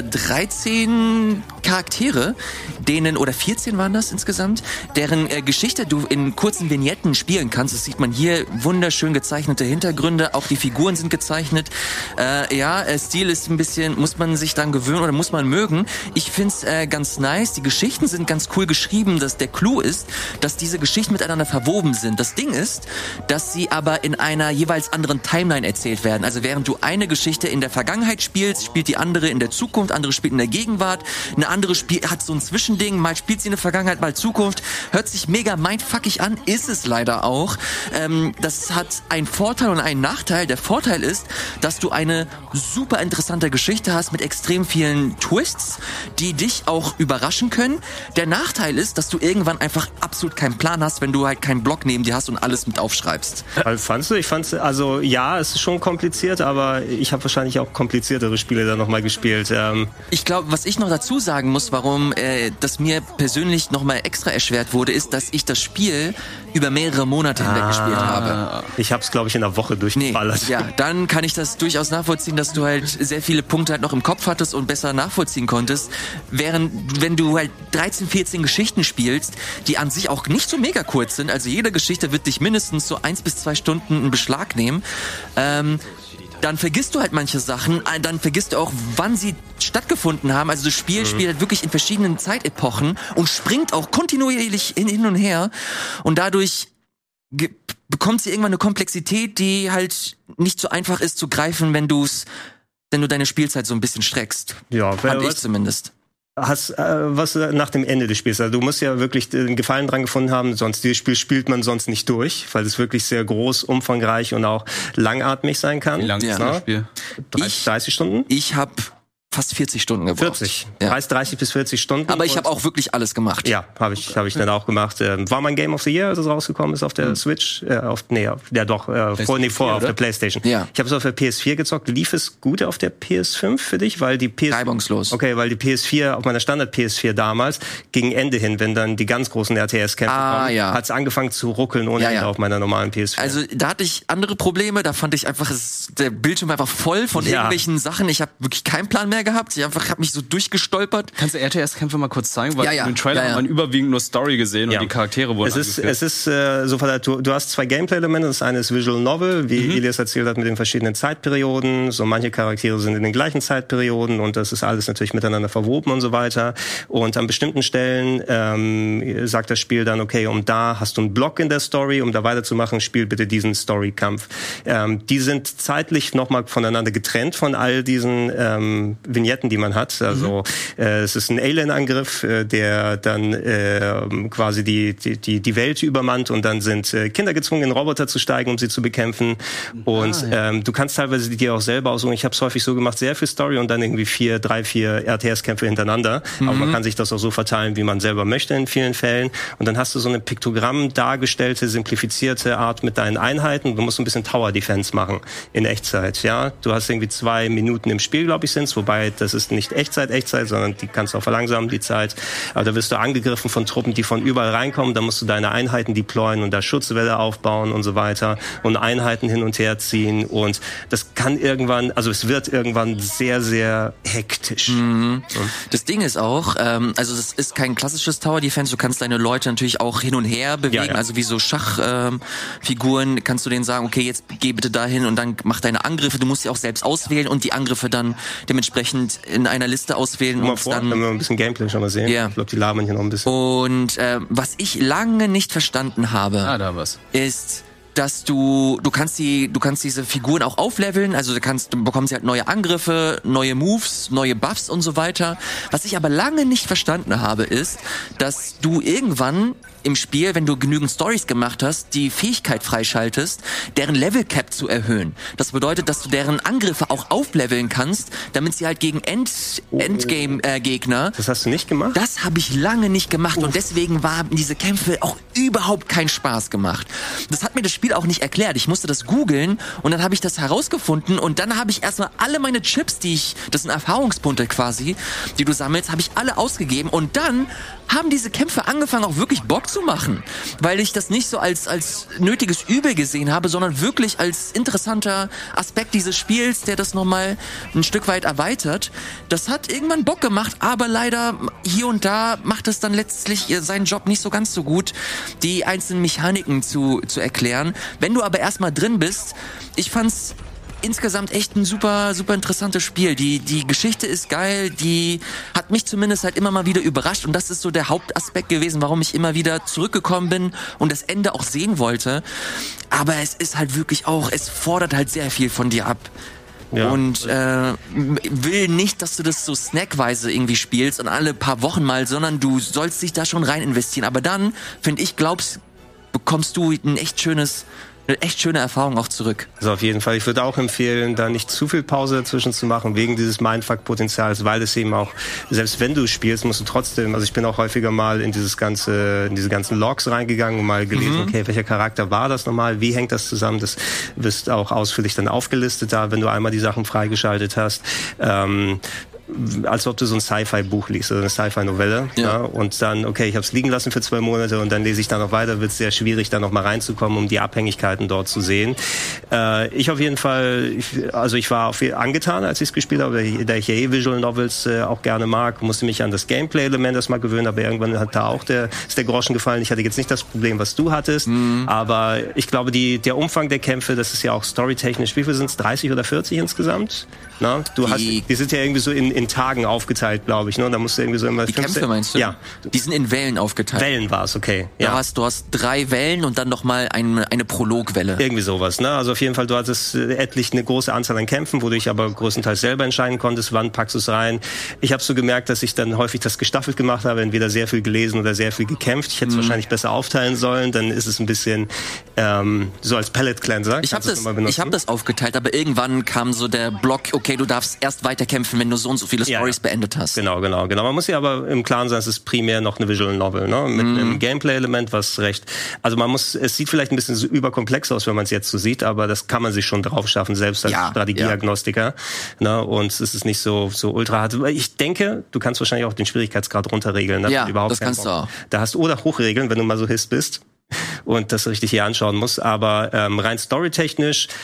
dreizehn Charaktere, denen, oder vierzehn waren das insgesamt, deren äh, Geschichte du in kurzen Vignetten spielen kannst. Das sieht man hier, wunderschön gezeichnete Hintergründe, auch die Figuren sind gezeichnet. Äh, ja, äh, Stil ist ein bisschen, muss man sich dann gewöhnen oder muss man mögen. Ich find's äh, ganz nice, die Geschichten sind ganz cool geschrieben, dass der Clou ist, dass diese Geschichten miteinander verwoben sind. Das Ding ist, dass sie aber in einer jeweils anderen Timeline erzählt werden. Also während du eine Geschichte in der Vergangenheit spielst, spielt die andere in der Zukunft, andere spielt in der Gegenwart, eine andere Spiel hat so ein Zwischending, mal spielt sie in der Vergangenheit, mal Zukunft. Hört sich mega mindfuckig an, ist es leider auch. Ähm, das hat einen Vorteil und einen Nachteil. Der Vorteil ist, dass du eine super interessante Geschichte hast mit extrem vielen Twists, die dich auch überraschen können. Der Nachteil ist, dass du irgendwann einfach absolut keinen Plan hast, wenn du halt keinen Block neben dir hast und alles mit aufschreibst. Also fandst du? Ich fand's, also ja, es ist schon kompliziert, aber ich habe wahrscheinlich auch kompliziertere Spiele da nochmal gespielt. Ähm ich glaube, was ich noch dazu sagen muss, warum äh, das mir persönlich nochmal extra erschwert wurde, ist, dass ich das Spiel über mehrere Monate hinweg ah, gespielt habe. Ich habe es, glaube ich, in einer Woche durchgeballert. Nee, ja, dann kann ich das durchaus nachvollziehen, dass du halt sehr viele Punkte halt noch im Kopf hattest und besser nachvollziehen konntest. Während, wenn du halt dreizehn, vierzehn Geschichten spielst, die an sich auch nicht so mega kurz sind, also jede Geschichte wird dich mindestens so eins bis zwei Stunden in Beschlag nehmen, ähm, dann vergisst du halt manche Sachen, dann vergisst du auch, wann sie stattgefunden haben. Also das Spiel mhm. spielt halt wirklich in verschiedenen Zeitepochen und springt auch kontinuierlich hin, hin und her und dadurch ge- bekommt sie irgendwann eine Komplexität, die halt nicht so einfach ist zu greifen, wenn du's, wenn du deine Spielzeit so ein bisschen streckst. Ja, fand ich zumindest. Hast äh, was nach dem Ende des Spiels? Also du musst ja wirklich den Gefallen dran gefunden haben, sonst dieses Spiel spielt man sonst nicht durch, weil es wirklich sehr groß, umfangreich und auch langatmig sein kann. Wie lang ist ja. das Spiel? dreißig, dreißig Stunden? Ich habe fast vierzig Stunden gebraucht. vierzig. Ja. dreißig bis vierzig Stunden. Aber ich habe auch wirklich alles gemacht. Ja, habe ich habe ich dann auch gemacht. Ähm, war mein Game of the Year, als es rausgekommen ist auf der hm. Switch, äh, auf nee, auf, ja doch äh, vor nee, vor auf der PlayStation. Ja. Ich habe es auf der P S vier gezockt. Lief es gut auf der P S fünf für dich, weil die P S reibungslos. Okay, weil die P S vier auf meiner Standard P S vier damals gegen Ende hin, wenn dann die ganz großen R T S-Kämpfe ah, kommen, ja. hat es angefangen zu ruckeln ohne ja, Ende ja. auf meiner normalen P S vier. Also da hatte ich andere Probleme. Da fand ich einfach es, der Bildschirm einfach voll von ja. irgendwelchen Sachen. Ich habe wirklich keinen Plan mehr mehr gehabt. Ich einfach habe mich so durchgestolpert. Kannst du R T S-Kämpfe mal kurz zeigen? Weil ja, ja. in den Trailer ja, ja. hat man überwiegend nur Story gesehen ja. und die Charaktere wurden Es ist, es ist äh, so, du, du hast zwei Gameplay-Elemente. Das eine ist Visual Novel, wie mhm. Elias erzählt hat, mit den verschiedenen Zeitperioden. So manche Charaktere sind in den gleichen Zeitperioden und das ist alles natürlich miteinander verwoben und so weiter. Und an bestimmten Stellen ähm, sagt das Spiel dann, okay, um da hast du einen Block in der Story, um da weiterzumachen, spiel bitte diesen Story-Kampf. Ähm, die sind zeitlich nochmal voneinander getrennt von all diesen ähm, Vignetten, die man hat. Also mhm. äh, es ist ein Alien-Angriff, äh, der dann äh, quasi die, die, die Welt übermannt und dann sind äh, Kinder gezwungen, in Roboter zu steigen, um sie zu bekämpfen. Und ah, ja. ähm, du kannst teilweise die dir auch selber aussuchen. Ich habe es häufig so gemacht, sehr viel Story und dann irgendwie vier, drei, vier R T S-Kämpfe hintereinander. Mhm. Aber man kann sich das auch so verteilen, wie man selber möchte in vielen Fällen. Und dann hast du so eine Piktogramm dargestellte, simplifizierte Art mit deinen Einheiten. Du musst ein bisschen Tower Defense machen in Echtzeit. Ja, du hast irgendwie zwei Minuten im Spiel, glaube ich, sind's. Wobei das ist nicht Echtzeit, Echtzeit, sondern die kannst du auch verlangsamen, die Zeit. Aber da wirst du angegriffen von Truppen, die von überall reinkommen. Da musst du deine Einheiten deployen und da Schutzwelle aufbauen und so weiter und Einheiten hin und her ziehen. Und das kann irgendwann, also es wird irgendwann sehr, sehr hektisch. Mhm. Das Ding ist auch, ähm, also das ist kein klassisches Tower Defense. Du kannst deine Leute natürlich auch hin und her bewegen. Ja, ja. Also wie so Schachfiguren ähm, kannst du denen sagen, okay, jetzt geh bitte dahin und dann mach deine Angriffe. Du musst sie auch selbst auswählen und die Angriffe dann dementsprechend in einer Liste auswählen. Mal und vor, dann, wenn wir ein bisschen Gameplay schon mal sehen. Yeah. Ich glaube, die labern hier noch ein bisschen. Und äh, was ich lange nicht verstanden habe, ah, da was. ist, dass du, du kannst die, du kannst diese Figuren auch aufleveln, also du kannst, du bekommst halt neue Angriffe, neue Moves, neue Buffs und so weiter. Was ich aber lange nicht verstanden habe, ist, dass du irgendwann im Spiel, wenn du genügend Stories gemacht hast, die Fähigkeit freischaltest, deren Level Cap zu erhöhen. Das bedeutet, dass du deren Angriffe auch aufleveln kannst, damit sie halt gegen End, Endgame-Gegner... Äh, das hast du nicht gemacht? Das habe ich lange nicht gemacht Uff. Und deswegen waren diese Kämpfe auch überhaupt keinen Spaß gemacht. Das hat mir das Spiel auch nicht erklärt. Ich musste das googeln und dann habe ich das herausgefunden und dann habe ich erstmal alle meine Chips, die ich, das sind Erfahrungspunkte quasi, die du sammelst, habe ich alle ausgegeben und dann haben diese Kämpfe angefangen, auch wirklich Bock zu machen, weil ich das nicht so als als nötiges Übel gesehen habe, sondern wirklich als interessanter Aspekt dieses Spiels, der das nochmal ein Stück weit erweitert. Das hat irgendwann Bock gemacht, aber leider hier und da macht es dann letztlich seinen Job nicht so ganz so gut, die einzelnen Mechaniken zu zu erklären. Wenn du aber erstmal drin bist, ich fand's insgesamt echt ein super, super interessantes Spiel. Die, die Geschichte ist geil, die hat mich zumindest halt immer mal wieder überrascht und das ist so der Hauptaspekt gewesen, warum ich immer wieder zurückgekommen bin und das Ende auch sehen wollte. Aber es ist halt wirklich auch, es fordert halt sehr viel von dir ab. Ja. Und äh, will nicht, dass du das so snackweise irgendwie spielst und alle paar Wochen mal, sondern du sollst dich da schon rein investieren. Aber dann, finde ich, glaubst, bekommst du ein echt schönes eine echt schöne Erfahrung auch zurück. Also auf jeden Fall. Ich würde auch empfehlen, da nicht zu viel Pause dazwischen zu machen, wegen dieses Mindfuck-Potenzials, weil es eben auch, selbst wenn du spielst, musst du trotzdem, also ich bin auch häufiger mal in dieses ganze, in diese ganzen Logs reingegangen und mal gelesen, mhm. okay, welcher Charakter war das nochmal, wie hängt das zusammen, das wirst auch ausführlich dann aufgelistet da, wenn du einmal die Sachen freigeschaltet hast. Ähm, als ob du so ein Sci-Fi-Buch liest oder eine Sci-Fi-Novelle. Ja. Ja, und dann, okay, ich habe es liegen lassen für zwei Monate und dann lese ich da noch weiter, wird es sehr schwierig, da noch mal reinzukommen, um die Abhängigkeiten dort zu sehen. Äh, ich auf jeden Fall, ich, also ich war auf, angetan, als ich es gespielt habe, da ich ja eh Visual Novels äh, auch gerne mag, musste mich an das Gameplay-Element erstmal gewöhnen, aber irgendwann hat da auch der, ist der Groschen gefallen. Ich hatte jetzt nicht das Problem, was du hattest, mhm. aber ich glaube, die, der Umfang der Kämpfe, das ist ja auch storytechnisch, wie viel sind es, dreißig oder vierzig insgesamt? Na, du die, hast, die sind ja irgendwie so in, in Tagen aufgeteilt, glaube ich. Ne? Da musst du irgendwie so immer. Die fünfzehn Kämpfe meinst du? Ja. Die sind in Wellen aufgeteilt. Wellen war es, okay. Ja. Ja. Du hast, du hast drei Wellen und dann nochmal eine, eine Prologwelle. Irgendwie sowas, ne? Also auf jeden Fall, du hattest etlich eine große Anzahl an Kämpfen, wo du dich aber größtenteils selber entscheiden konntest, wann packst du es rein. Ich habe so gemerkt, dass ich dann häufig das gestaffelt gemacht habe, entweder sehr viel gelesen oder sehr viel gekämpft. Ich hätte es mhm. wahrscheinlich besser aufteilen sollen, dann ist es ein bisschen ähm, so als Palette Cleanser. Ich habe das, ich hab das aufgeteilt, aber irgendwann kam so der Block, okay, du darfst erst weiterkämpfen, wenn du so und so viele Stories ja, beendet hast. Genau, genau, genau. Man muss ja aber im Klaren sein, es ist primär noch eine Visual Novel, ne? Mit mm. einem Gameplay-Element, was recht, also man muss, es sieht vielleicht ein bisschen so überkomplex aus, wenn man es jetzt so sieht, aber das kann man sich schon drauf schaffen, selbst als ja, Strategieagnostiker, ja. ne? Und es ist nicht so, so ultra hart. Ich denke, du kannst wahrscheinlich auch den Schwierigkeitsgrad runterregeln. Ne? Ja, überhaupt das kannst Bock. Du auch. Da hast du oder hochregeln, wenn du mal so Hist bist und das richtig hier anschauen musst, aber ähm, rein storytechnisch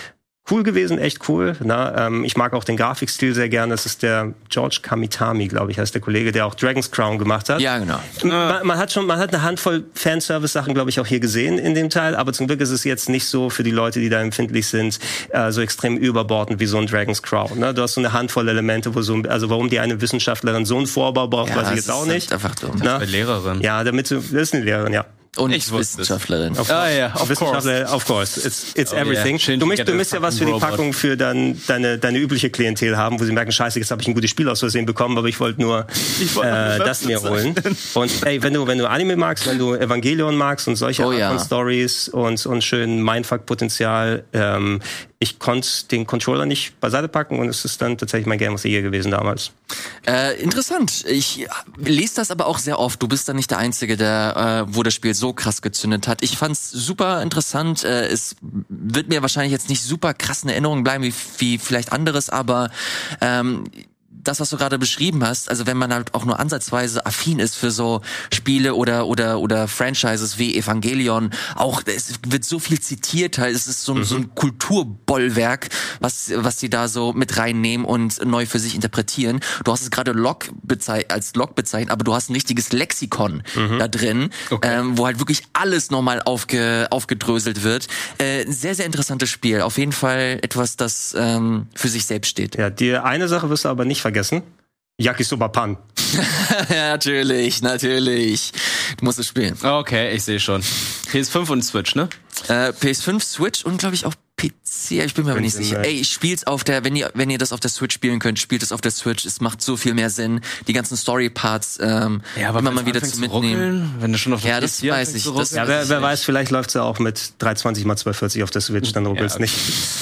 cool gewesen, echt cool. Na, ähm, ich mag auch den Grafikstil sehr gerne. Das ist der George Kamitami, glaube ich, heißt der Kollege, der auch Dragon's Crown gemacht hat. Ja, genau. Man, man hat schon, man hat eine Handvoll Fanservice-Sachen, glaube ich, auch hier gesehen in dem Teil. Aber zum Glück ist es jetzt nicht so für die Leute, die da empfindlich sind, äh, so extrem überbordend wie so ein Dragon's Crown. Ne? Du hast so eine Handvoll Elemente, wo so, also warum die eine Wissenschaftlerin so einen Vorbau braucht, Ja, weiß ich das jetzt auch ist nicht. einfach dumm. Na? Bei Lehrerin. Ja, damit du, das ist eine Lehrerin, ja. Und Ich wusste es. Wissenschaftlerin. Ah ja, of Wissenschaftler, of course. It's, it's Oh, everything. yeah. Du, möchtest, Get du a müsst ja was für die fucking Packung für dann deine, deine übliche Klientel haben, wo sie merken, scheiße, jetzt habe ich ein gutes Spiel aus Versehen bekommen, aber ich wollte nur äh, das mir holen. Und ey, wenn du, wenn du Anime magst, wenn du Evangelion magst und solche Oh, Art ja. von Stories und, und schön Mindfuck-Potenzial, ähm, ich konnte den Controller nicht beiseite packen und es ist dann tatsächlich mein Game of the Year gewesen damals. Äh, interessant. Ich lese das aber auch sehr oft. Du bist dann nicht der Einzige, der, äh, wo das Spiel so krass gezündet hat. Ich fand's super interessant. Äh, es wird mir wahrscheinlich jetzt nicht super krass in Erinnerung bleiben, wie, wie vielleicht anderes, aber ähm, das, was du gerade beschrieben hast, also wenn man halt auch nur ansatzweise affin ist für so Spiele oder oder oder Franchises wie Evangelion, auch es wird so viel zitiert, halt es ist so, mhm. so ein Kulturbollwerk, was was sie da so mit reinnehmen und neu für sich interpretieren. Du hast es gerade Log bezei- als Log bezeichnet, aber du hast ein richtiges Lexikon mhm. da drin, okay. ähm, wo halt wirklich alles nochmal aufge, aufgedröselt wird. Äh, sehr, sehr interessantes Spiel. Auf jeden Fall etwas, das ähm, für sich selbst steht. Ja, die eine Sache wirst du aber nicht vergessen. Yakisoba Pan. Ja, natürlich, natürlich. Du musst es spielen. Okay, ich sehe schon. P S fünf und Switch, ne? Äh, P S fünf, Switch und glaube ich auch P C. Ich bin mir aber nicht sicher. Ey, ich spiel's auf der, wenn ihr, wenn ihr das auf der Switch spielen könnt, spielt es auf der Switch. Es macht so viel mehr Sinn. Die ganzen Story-Parts, ähm, ja, aber immer mal wieder zu mitnehmen. Ruckeln, wenn du schon auf der Ja, das P C weiß ich. Das Ja, wer, wer weiß, vielleicht läuft's ja auch mit dreihundertzwanzig mal zweihundertvierzig auf der Switch, dann ruckelt's ja, okay. nicht.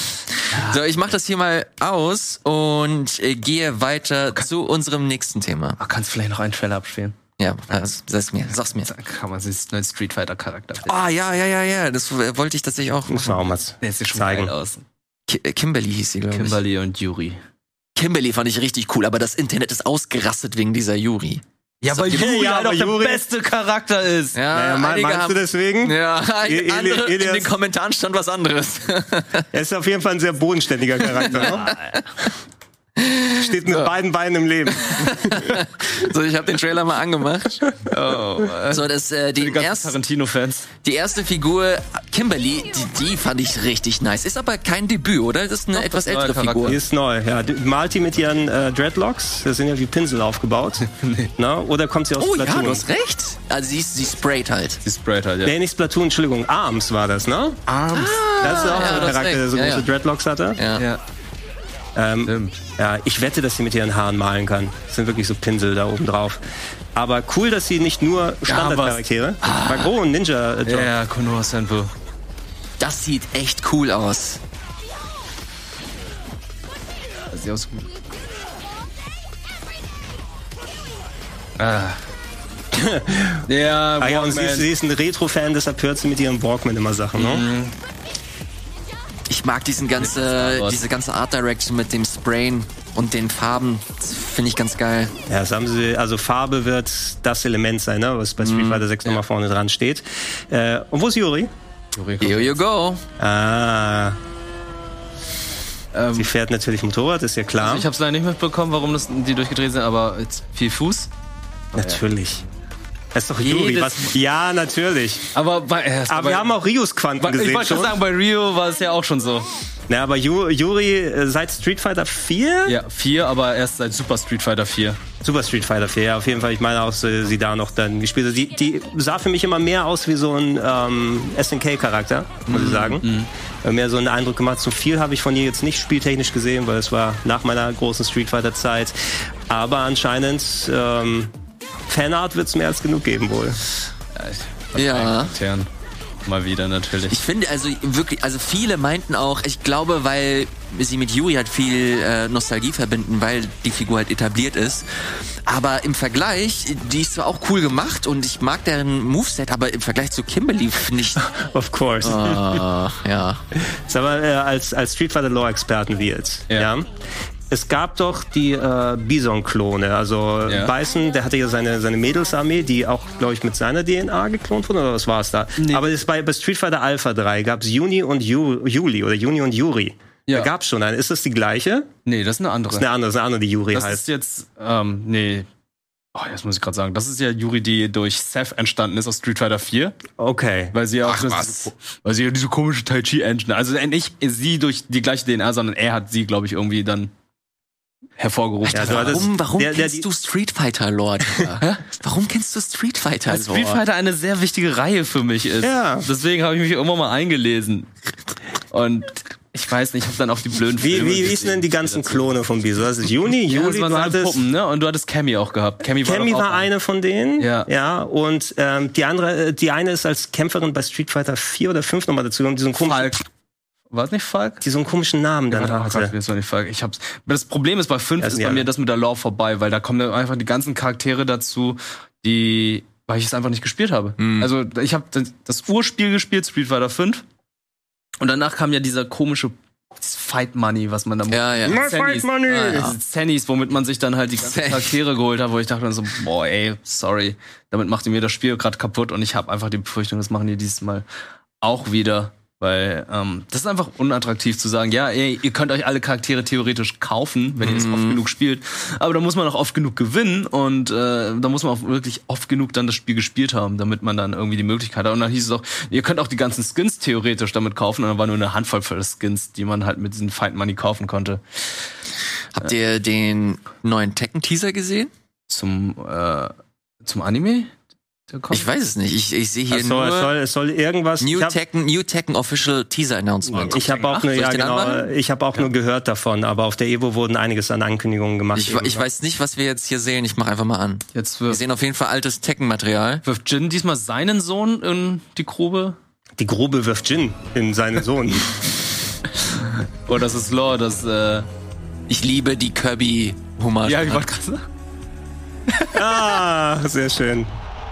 So, ich mach das hier mal aus und äh, gehe weiter okay. zu unserem nächsten Thema. Ach, kannst du vielleicht noch einen Trailer abspielen? Ja, also, sag's mir, sag's mir. Dann kann man sich einen neuen Street Fighter Charakter. Ah, oh, ja, ja, ja, ja, das äh, wollte ich tatsächlich auch Muss man auch mal Der sieht schon zeigen. geil aus. Ki- Kimberly hieß sie, glaube ich. Kimberly und Yuri. Kimberly fand ich richtig cool, aber das Internet ist ausgerastet wegen dieser Yuri. Ja, weil Ja, Yuri ja, halt auch aber Yuri- der beste Charakter ist. Ja, Naja, mein, einige meinst haben, du deswegen? Ja, ein, Eli- andere, in Elias- den Kommentaren stand was anderes. Er ist auf jeden Fall ein sehr bodenständiger Charakter. Ne? Steht mit so. beiden Beinen im Leben. So, ich habe den Trailer mal angemacht. Oh, so, das äh, die, die ganzen erste, Tarantino-Fans. die erste Figur Kimberly, die, die fand ich richtig nice. Ist aber kein Debüt, oder? Das ist eine Doch, etwas das ist ein ältere neuer Figur. Die ist neu. Ja, die malt die mit ihren äh, Dreadlocks. Das sind ja wie Pinsel aufgebaut. nee. Na, oder kommt sie aus Oh ja, Splatoon? du hast recht. Also sie, ist, sie sprayt halt. Die Sprite halt, ja. Nee, nicht Splatoon, Entschuldigung. Arms war das, ne? Arms. Das ist auch ja, so du ein hast Charakter, recht. der so Ja, große ja. Dreadlocks hatte. Ja. Ja. Ähm, Stimmt. ja, ich wette, dass sie mit ihren Haaren malen kann. Das sind wirklich so Pinsel da oben drauf. Aber cool, dass sie nicht nur Standardcharaktere. Ah. Oh, ein Ninja-Job. Ja, ja, Konoha Senpu. Das sieht echt cool aus. Das sieht aus gut. Ah. ja, Ah, ja, und sie Walkman. ist, sie ist ein Retro-Fan, deshalb hört sie mit ihrem Walkman immer Sachen, ne? Mhm. Ich mag diesen ganze, diese ganze Art Direction mit dem Sprayen und den Farben. Das finde ich ganz geil. Ja, das haben sie, also Farbe wird das Element sein, ne, was bei Street Fighter sechs nochmal vorne dran steht. Äh, und wo ist Yuri? Here you go. Ah, Ähm, sie fährt natürlich Motorrad, ist ja klar. ich hab's leider nicht mitbekommen, warum das, die durchgedreht sind, aber jetzt viel Fuß. Natürlich. Das ist doch Jedes- Yuri. Was? Ja, natürlich. Aber, bei, äh, Aber bei, wir haben auch Rios Quanten bei, ich gesehen wollte schon. schon sagen, bei Rio war es ja auch schon so. Na, aber Yu- Yuri äh, seit Street Fighter vier? Ja, vier, aber erst seit Super Street Fighter vier. Super Street Fighter vier, ja, auf jeden Fall. Ich meine auch, äh, sie da noch dann gespielt hat. Die, die sah für mich immer mehr aus wie so ein ähm, S N K-Charakter, muss ich sagen. Mhm. Mehr so einen Eindruck gemacht. So viel habe ich von ihr jetzt nicht spieltechnisch gesehen, weil es war nach meiner großen Street Fighter-Zeit. Aber anscheinend ähm, Fanart wird es mehr als genug geben wohl. Ja. Intern. Mal wieder natürlich. Ich finde also wirklich, also viele meinten auch, ich glaube, weil sie mit Yuri halt viel äh, Nostalgie verbinden, weil die Figur halt etabliert ist. Aber im Vergleich, die ist zwar auch cool gemacht und ich mag deren Moveset, aber im Vergleich zu Kimberly finde ich... Of course. äh, ja. Sag mal, äh, als, als Street Fighter Lore-Experten wie jetzt. Ja. Ja. Es gab doch die äh, Bison-Klone. Also Ja. Bison, der hatte ja seine, seine Mädelsarmee, die auch, glaube ich, mit seiner D N A geklont wurde, oder was war es da? Nee. Aber das bei, bei Street Fighter Alpha drei gab es Juni und Ju, Juli oder Juni und Yuri. Da gab's schon eine. Ist das die gleiche? Nee, das ist eine andere. Das ist eine andere, das ist eine andere, die Yuri das heißt. ist jetzt, ähm, nee. Oh, jetzt muss ich gerade sagen, das ist ja Yuri, die durch Seth entstanden ist aus Street Fighter vier. Okay. Weil sie ja auch Ach, diese, was? weil sie ja diese komische Tai Chi Engine, also nicht sie durch die gleiche D N A, sondern er hat sie, glaube ich, irgendwie dann hervorgerufen. Ja, du hattest- Warum, warum der- der- kennst du Street Fighter Lord? Warum kennst du Street Fighter Weil Lord? Street Fighter eine sehr wichtige Reihe für mich ist. Ja. Deswegen habe ich mich immer mal eingelesen. Und ich weiß nicht, ich habe dann auch die blöden Wie, Filme wie, wie gesehen, hießen denn die ganzen dazu- Klone von Biso? Das ist Juni, Ja, das Juli, waren du seine hattest... Puppen, ne? Und du hattest Cammy auch gehabt. Cammy war, Cammy doch auch war eine von denen. Ja. Ja. Und ähm, die andere, die eine ist als Kämpferin bei Street Fighter vier oder fünf nochmal dazu gekommen, die so einen komischen, Falk. War es nicht Falk? die so einen komischen Namen dann Ja, oh Gott, hatte. das war nicht Falk. Ich hab's. Das Problem ist, bei fünf Das ist sind bei die mir alle. das mit der Lore vorbei, weil da kommen dann einfach die ganzen Charaktere dazu, die, weil ich es einfach nicht gespielt habe. Mhm. Also ich habe das, das Urspiel gespielt, Street Fighter fünf. Und danach kam ja dieser komische dieses Fight Money, was man da Ja, ja. My Fight Money! Ah, ja. Diese Zennies, womit man sich dann halt die ganzen Zen- Charaktere geholt hat, wo ich dachte dann so, boah, ey, sorry, damit macht ihr mir das Spiel gerade kaputt und ich habe einfach die Befürchtung, das machen die dieses Mal auch wieder. Weil ähm, das ist einfach unattraktiv zu sagen, ja, ey, ihr könnt euch alle Charaktere theoretisch kaufen, wenn ihr es oft genug spielt. Aber da muss man auch oft genug gewinnen und äh, da muss man auch wirklich oft genug dann das Spiel gespielt haben, damit man dann irgendwie die Möglichkeit hat. Und dann hieß es auch, ihr könnt auch die ganzen Skins theoretisch damit kaufen. Und dann war nur eine Handvoll voll Skins, die man halt mit diesen Fight Money kaufen konnte. Habt ihr den neuen Tekken-Teaser gesehen? Zum, äh, zum Anime? Der kommt? Ich weiß es nicht. Ich, ich sehe hier Es soll, es nur soll, es soll irgendwas... New ich hab- Tekken, New Tekken Official Teaser Announcement. Ich habe auch, Soll nur, ich ja, den genau, anmachen? ich hab auch nur gehört davon, aber auf der Evo wurden einiges an Ankündigungen gemacht. Ich, ich weiß nicht, was wir jetzt hier sehen. Ich mache einfach mal an. Jetzt Wir wirft, sehen auf jeden Fall altes Tekken-Material. wirft Jin diesmal seinen Sohn in die Grube. Die Grube wirft Jin in seinen Sohn. Oh, das ist Lore, das, äh, Ich liebe die Kirby-Hommage. ja, ich wollte gerade sagen. Ah, sehr schön.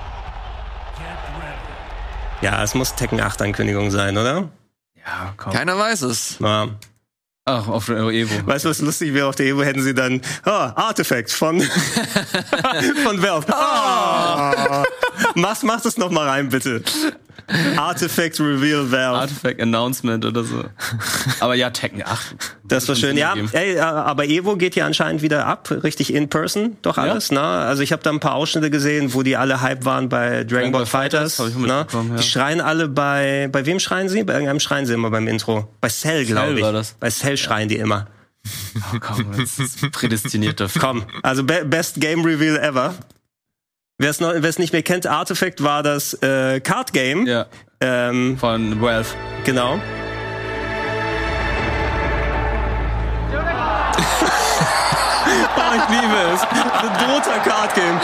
Ja, es muss Tekken acht Ankündigung sein, oder? Ja, komm. Keiner weiß es. Ja. Ach, auf der Evo. Weißt du, was lustig wäre? Auf der Evo hätten sie dann oh, Artifact von, von Valve. Oh. Mach, mach das noch mal rein, bitte. Artifact Reveal Valve. Artifact Announcement oder so. Aber ja, Tekken acht. Das war schön. Ja, Geben. ey, aber Evo geht ja anscheinend wieder ab, richtig in person, doch alles, ne? Also ich habe da ein paar Ausschnitte gesehen, wo die alle Hype waren bei Dragon Ball Fighters, hab ich ne? mitbekommen, ja. Die schreien alle bei bei wem schreien sie? Bei irgendeinem schreien sie immer beim Intro. Bei Cell, glaube ich. war das. Bei Cell schreien die immer. Oh, komm, das ist prädestiniert dafür. Komm, also be best Game Reveal ever. Wer es noch, wer es nicht mehr kennt, Artifact war das äh, Card Game. Ja, Ähm, von Valve. genau. Oh, ich liebe es. The Dota Card Game.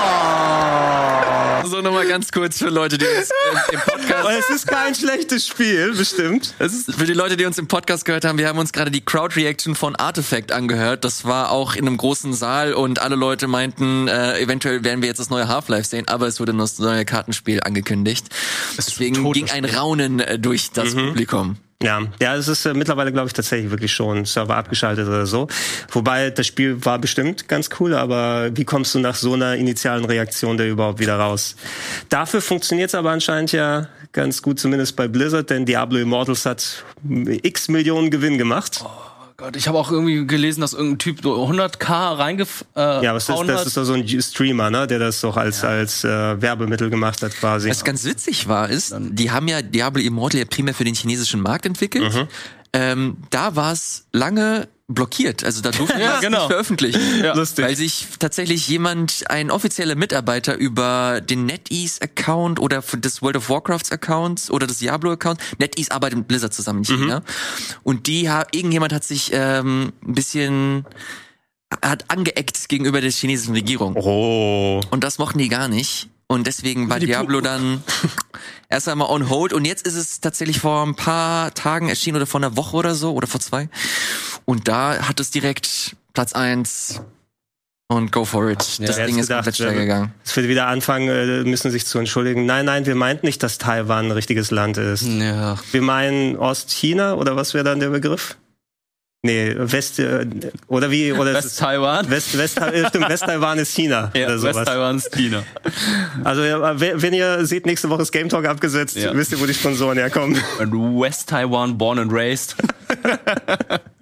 Oh. So, nochmal ganz kurz für Leute, die uns äh, im Podcast... Und es ist kein schlechtes Spiel, bestimmt. Es ist für die Leute, die uns im Podcast gehört haben, wir haben uns gerade die Crowd-Reaction von Artifact angehört. Das war auch in einem großen Saal und alle Leute meinten, äh, eventuell werden wir jetzt das neue Half-Life sehen, aber es wurde das neue Kartenspiel angekündigt. Deswegen ging ein Raunen äh, durch das Publikum. Ja, ja, es ist äh, mittlerweile, glaube ich, tatsächlich wirklich schon Server abgeschaltet oder so. Wobei, das Spiel war bestimmt ganz cool, aber wie kommst du nach so einer initialen Reaktion da überhaupt wieder raus? Dafür funktioniert es aber anscheinend ja ganz gut, zumindest bei Blizzard, denn Diablo Immortals hat x Millionen Gewinn gemacht. Oh Gott, ich habe auch irgendwie gelesen, dass irgendein Typ so hundert K reingef äh, Ja, aber das ist, das ist doch so ein Streamer, ne, der das doch als, als äh, Werbemittel gemacht hat quasi. Was ganz witzig war, ist, die haben ja Diablo Immortal ja primär für den chinesischen Markt entwickelt. Mhm. Ähm, da war es lange blockiert. Also da durften wir Ja, es genau. nicht veröffentlichen. Ja. Lustig. Weil sich tatsächlich jemand, ein offizieller Mitarbeiter über den NetEase-Account oder für das World of Warcrafts-Account oder das Diablo-Account, NetEase arbeitet mit Blizzard zusammen in China. Und die, ha- irgendjemand hat sich ähm, ein bisschen hat angeeckt gegenüber der chinesischen Regierung. Oh. Und das mochten die gar nicht. Und deswegen war Diablo dann erst einmal on hold. Und jetzt ist es tatsächlich vor ein paar Tagen erschienen oder vor einer Woche oder so oder vor zwei. Und da hat es direkt Platz eins und go for it. Das wer Ding hätte ist gedacht, komplett steil wer- gegangen. Es wird wieder anfangen, äh, müssen sich zu entschuldigen. Nein, nein, wir meinten nicht, dass Taiwan ein richtiges Land ist. Ja. Wir meinen Ostchina oder was wäre dann der Begriff? Nee, West äh, oder wie oder ist es- West-Taiwan? West West äh, stimmt, West-Taiwan ist China Ja, oder sowas. West-Taiwan ist China. Also ja, wenn wenn ihr seht, nächste Woche ist Game Talk abgesetzt, Ja. wisst ihr, wo die Sponsoren herkommen. Und West-Taiwan born and raised.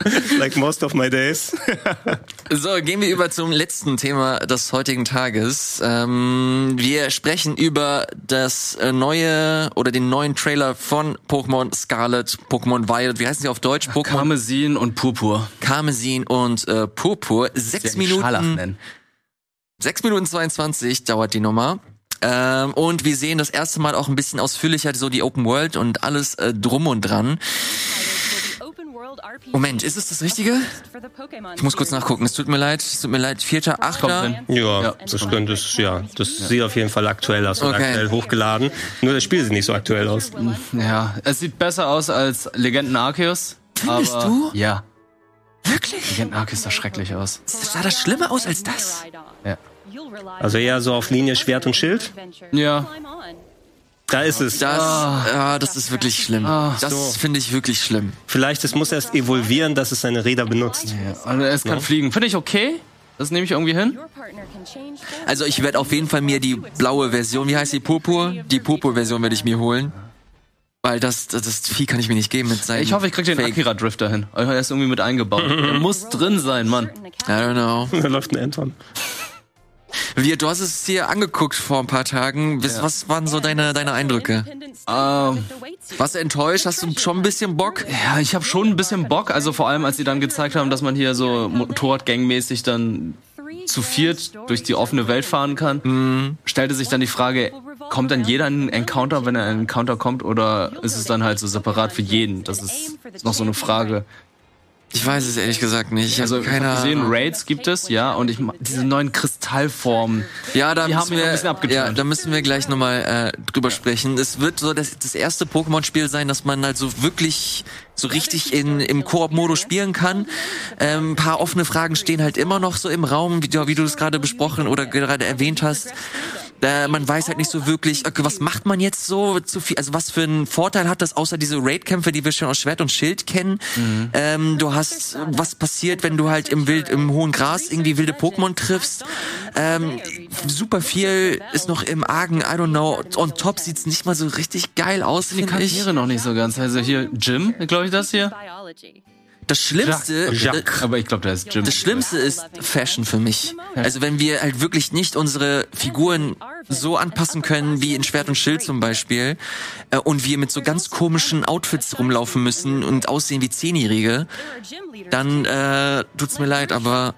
Like most of my days. So, gehen wir über zum letzten Thema des heutigen Tages. Ähm, wir sprechen über das äh, neue oder den neuen Trailer von Pokémon Scarlet, Pokémon Violet. Wie heißen sie auf Deutsch? Pokémon Karmesin und Purpur. Karmesin und äh, Purpur. Sechs Minuten. Sechs Minuten zweiundzwanzig dauert die Nummer. Ähm, und wir sehen das erste Mal auch ein bisschen ausführlicher so die Open World und alles äh, drum und dran. Moment, ist es das Richtige? Ich muss kurz nachgucken. Es tut mir leid, es tut mir leid. Vierter, achter. Ja, ja, das könnte es, ja. Das ja. sieht auf jeden Fall aktuell aus und okay. aktuell hochgeladen. Nur das Spiel sieht nicht so aktuell aus. Ja, es sieht besser aus als Legenden Arceus. Findest aber, du? Ja. Wirklich? Legenden Arceus sah schrecklich aus. Sah das schlimmer aus als das? Ja. Also eher so auf Linie Schwert und Schild? Ja. Da ist es. Das, ah. ja, das ist wirklich schlimm. Ah, das so. finde ich wirklich schlimm. Vielleicht, es muss erst evolvieren, dass es seine Räder benutzt. Ja, also es kann no? fliegen. Finde ich okay. Das nehme ich irgendwie hin. Also ich werde auf jeden Fall mir die blaue Version, wie heißt die, Purpur? Die Purpur-Version werde ich mir holen. Weil das, das, das Vieh kann ich mir nicht geben mit seinen Ich hoffe, ich krieg den Akira-Drifter hin. Er ist irgendwie mit eingebaut. Der muss drin sein, Mann. I don't know. Da läuft ein Anton. Wie, du hast es dir angeguckt vor ein paar Tagen. Was, ja. was waren so deine, deine Eindrücke? Ähm, Warst du enttäuscht? Hast du schon ein bisschen Bock? Ja, ich habe schon ein bisschen Bock. Also vor allem, als sie dann gezeigt haben, dass man hier so Motorradgang-mäßig dann zu viert durch die offene Welt fahren kann, mhm. stellte sich dann die Frage, kommt dann jeder in einen Encounter, wenn er in einen Encounter kommt, oder ist es dann halt so separat für jeden? Das ist noch so eine Frage. Ich weiß es ehrlich gesagt nicht. Ich also keine ich habe gesehen, Raids gibt es, ja, und ich diese neuen Kristallformen. Ja, da die müssen haben wir wir, ein bisschen abgeturnt. Ja, da müssen wir gleich nochmal äh, drüber sprechen. Es wird so das, das erste Pokémon-Spiel sein, dass man halt so wirklich so richtig in im Koop-Modus spielen kann. Ähm, ein paar offene Fragen stehen halt immer noch so im Raum, wie du, wie du das gerade besprochen oder gerade erwähnt hast. Äh, man weiß halt nicht so wirklich, okay, was macht man jetzt so zu viel, also was für einen Vorteil hat das, außer diese Raid-Kämpfe, die wir schon aus Schwert und Schild kennen. Mhm. Ähm, du hast, was passiert, wenn du halt im Wild, im hohen Gras irgendwie wilde Pokémon triffst. Ähm, super viel ist noch im Argen, I don't know. On top sieht's nicht mal so richtig geil aus, die Charaktere noch nicht so ganz. Also hier Jim, glaube ich, das hier. Das Schlimmste, Jacques. Jacques. Aber ich glaube, der ist Jim. Das Schlimmste ist Fashion für mich. Also wenn wir halt wirklich nicht unsere Figuren so anpassen können wie in Schwert und Schild zum Beispiel äh, und wir mit so ganz komischen Outfits rumlaufen müssen und aussehen wie Zehnjährige, dann äh, tut's mir leid, aber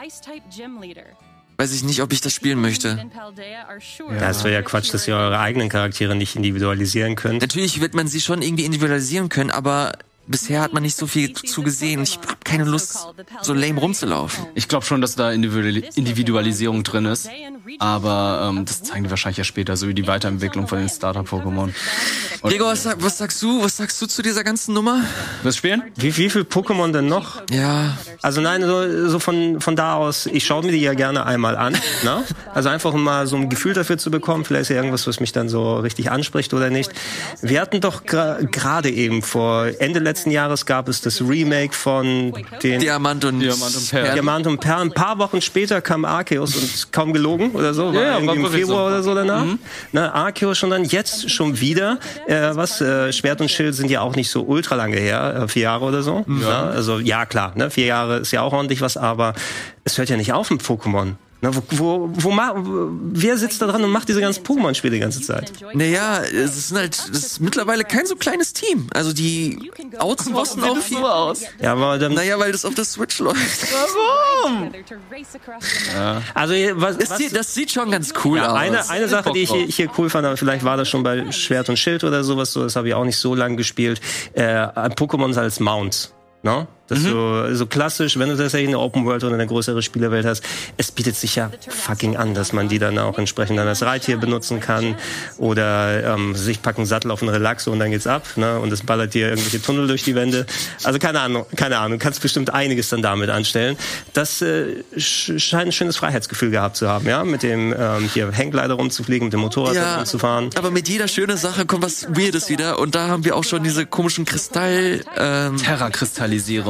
weiß ich nicht, ob ich das spielen möchte. Ja, es wäre ja Quatsch, dass ihr eure eigenen Charaktere nicht individualisieren könnt. Natürlich wird man sie schon irgendwie individualisieren können, aber bisher hat man nicht so viel zugesehen. Ich habe keine Lust, so lame rumzulaufen. Ich glaube schon, dass da Individualisierung drin ist. Aber ähm, das zeigen die wahrscheinlich ja später, so wie die Weiterentwicklung von den Starter-Pokémon. Gregor, was, sag, was sagst du? Was sagst du zu dieser ganzen Nummer? Was spielen? Wie, wie viel Pokémon denn noch? Ja. Also nein, so, so von, von da aus, ich schaue mir die ja gerne einmal an. Ne? Also einfach um mal so ein Gefühl dafür zu bekommen, vielleicht ist ja irgendwas, was mich dann so richtig anspricht oder nicht. Wir hatten doch gerade gra- eben vor Ende letzten Jahres gab es das Remake von den Diamant und, Diamant und Perl. Diamant und Perl. Ein paar Wochen später kam Arceus und kaum gelogen oder so, war ja, irgendwie war im Februar so. oder so danach. Mhm. Na, Arceus schon dann, jetzt schon wieder. Äh, was, äh, Schwert und Schild sind ja auch nicht so ultra lange her, äh, vier Jahre oder so. Ja. Na, also ja, klar, ne, vier Jahre ist ja auch ordentlich was, aber es hört ja nicht auf mit Pokémon. Na, wo, wo, wo, wo, wer sitzt da dran und macht diese ganzen Pokémon-Spiele die ganze Zeit? Naja, es ist halt, es ist mittlerweile kein so kleines Team. Also die outsourcen auch viel. So aus? Ja, aber dann, naja, weil das auf der Switch läuft. Warum? Ja. Also was, das, was, sieht, das sieht schon ganz cool ja, aus. Eine, eine Sache, die ich hier, hier cool fand, aber vielleicht war das schon bei Schwert und Schild oder sowas, so, das habe ich auch nicht so lange gespielt. Äh, Pokémon als Mounts. No? Das mhm. so, so klassisch, wenn du tatsächlich eine Open World oder eine größere Spielerwelt hast, es bietet sich ja fucking an, dass man die dann auch entsprechend dann als Reittier benutzen kann oder ähm, sich packen Sattel auf einen Relaxo und dann geht's ab, ne? Und es ballert dir irgendwelche Tunnel durch die Wände. Also keine Ahnung, keine Ahnung, du kannst bestimmt einiges dann damit anstellen. Das äh, scheint ein schönes Freiheitsgefühl gehabt zu haben, ja, mit dem ähm, hier Hängleider rumzufliegen, mit dem Motorrad ja, rumzufahren. Aber mit jeder schönen Sache kommt was Weirdes wieder und da haben wir auch schon diese komischen Kristall ähm, Terra-Kristallisierung.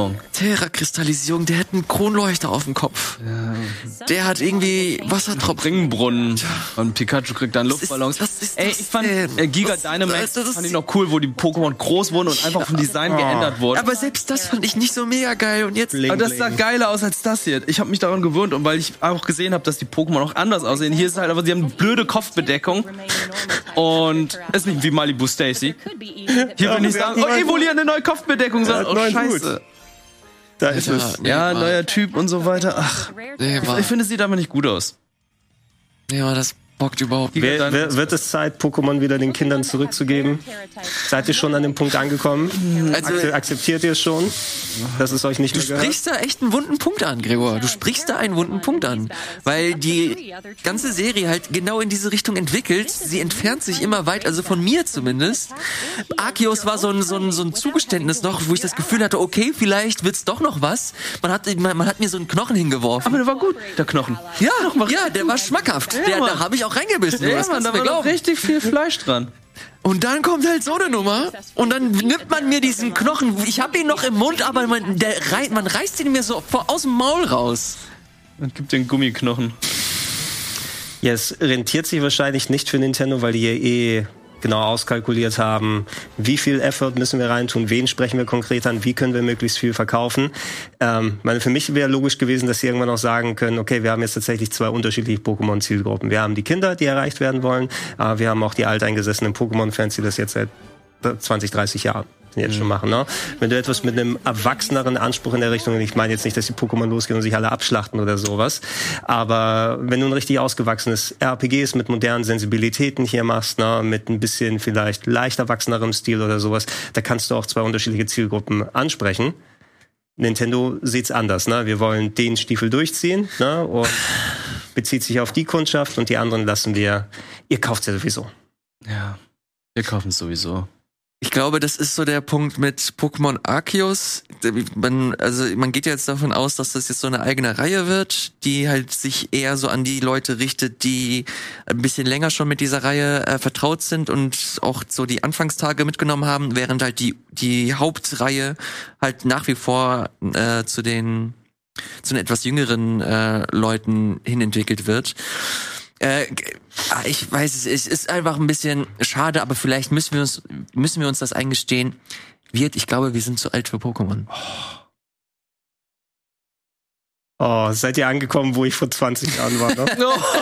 Stimmung. Terra-Kristallisierung, der hat einen Kronleuchter auf dem Kopf. Ja. Der hat irgendwie Wassertropfen. Ringbrunnen. Und Pikachu kriegt dann Luftballons. Was ist, was ist Ey, das ich fand denn? äh, Giga Was- Dynamax das ist- fand ich noch cool, wo die Pokémon groß wurden und einfach vom Design Oh. geändert wurden. Aber selbst das fand ich nicht so mega geil. Und jetzt... Bling, Aber das sah bling. geiler aus als das hier. Ich habe mich daran gewöhnt und weil ich auch gesehen habe, dass die Pokémon auch anders aussehen. Hier ist halt aber, sie haben eine blöde Kopfbedeckung und ist nicht wie Malibu Stacy. Hier will ich wir sagen, haben oh, neuen Evoli hat eine neue Kopfbedeckung. Er hat Oh, neuen scheiße. Hut. Da ist Ja, es. nee, Ja, war- neuer Typ und so weiter. Ach, Nee, war- ich finde, es sieht aber nicht gut aus. Ja, das bockt überhaupt nicht. Wer, wer, wird es Zeit, Pokémon wieder den Kindern zurückzugeben? Seid ihr schon an dem Punkt angekommen? Also- Akze- Akzeptiert ihr es schon, dass es euch nicht Du mehr gehört? sprichst da echt einen wunden Punkt an, Gregor. Du sprichst da einen wunden Punkt an. Weil die ganze Serie halt genau in diese Richtung entwickelt. Sie entfernt sich immer weit, also von mir zumindest. Arceus war so ein, so ein, so ein Zugeständnis noch, wo ich das Gefühl hatte, okay, vielleicht wird's doch noch was. Man hat, man, man hat mir so einen Knochen hingeworfen. Aber der war gut, der Knochen. Ja, ja, der war schmackhaft. Der, Mann. da habe ich auch reingebissen. Ja, das Mann, kannst da du mir war noch glauben. richtig viel Fleisch dran. Und dann kommt halt so eine Nummer und dann nimmt man mir diesen Knochen, ich habe ihn noch im Mund, aber man, der, rei- man reißt ihn mir so vor, aus dem Maul raus. Und gibt den Gummiknochen. Ja, es rentiert sich wahrscheinlich nicht für Nintendo, weil die ja eh genau auskalkuliert haben, wie viel Effort müssen wir reintun, wen sprechen wir konkret an, wie können wir möglichst viel verkaufen. Ähm, meine, für mich wäre logisch gewesen, dass sie irgendwann auch sagen können, okay, wir haben jetzt tatsächlich zwei unterschiedliche Pokémon-Zielgruppen. Wir haben die Kinder, die erreicht werden wollen, aber wir haben auch die alteingesessenen Pokémon-Fans, die das jetzt seit zwanzig, dreißig Jahren jetzt schon machen. Ne? Wenn du etwas mit einem erwachseneren Anspruch in der Richtung, ich meine jetzt nicht, dass die Pokémon losgehen und sich alle abschlachten oder sowas, aber wenn du ein richtig ausgewachsenes R P Gs mit modernen Sensibilitäten hier machst, ne, mit ein bisschen vielleicht leicht erwachsenerem Stil oder sowas, da kannst du auch zwei unterschiedliche Zielgruppen ansprechen. Nintendo sieht's anders. Ne? Wir wollen den Stiefel durchziehen, ne, und bezieht sich auf die Kundschaft und die anderen lassen wir, ihr kauft's ja sowieso. Ja, wir kaufen es sowieso. Ich glaube, das ist so der Punkt mit Pokémon Arceus. Man, also man geht ja jetzt davon aus, dass das jetzt so eine eigene Reihe wird, die halt sich eher so an die Leute richtet, die ein bisschen länger schon mit dieser Reihe äh, vertraut sind und auch so die Anfangstage mitgenommen haben, während halt die die Hauptreihe halt nach wie vor äh, zu den zu den etwas jüngeren äh, Leuten hinentwickelt wird. Äh, ich weiß, es ist, ist einfach ein bisschen schade, aber vielleicht müssen wir uns müssen wir uns das eingestehen. Wird, ich glaube, wir sind zu alt für Pokémon. Oh, seid ihr angekommen, wo ich vor zwanzig Jahren war, ne?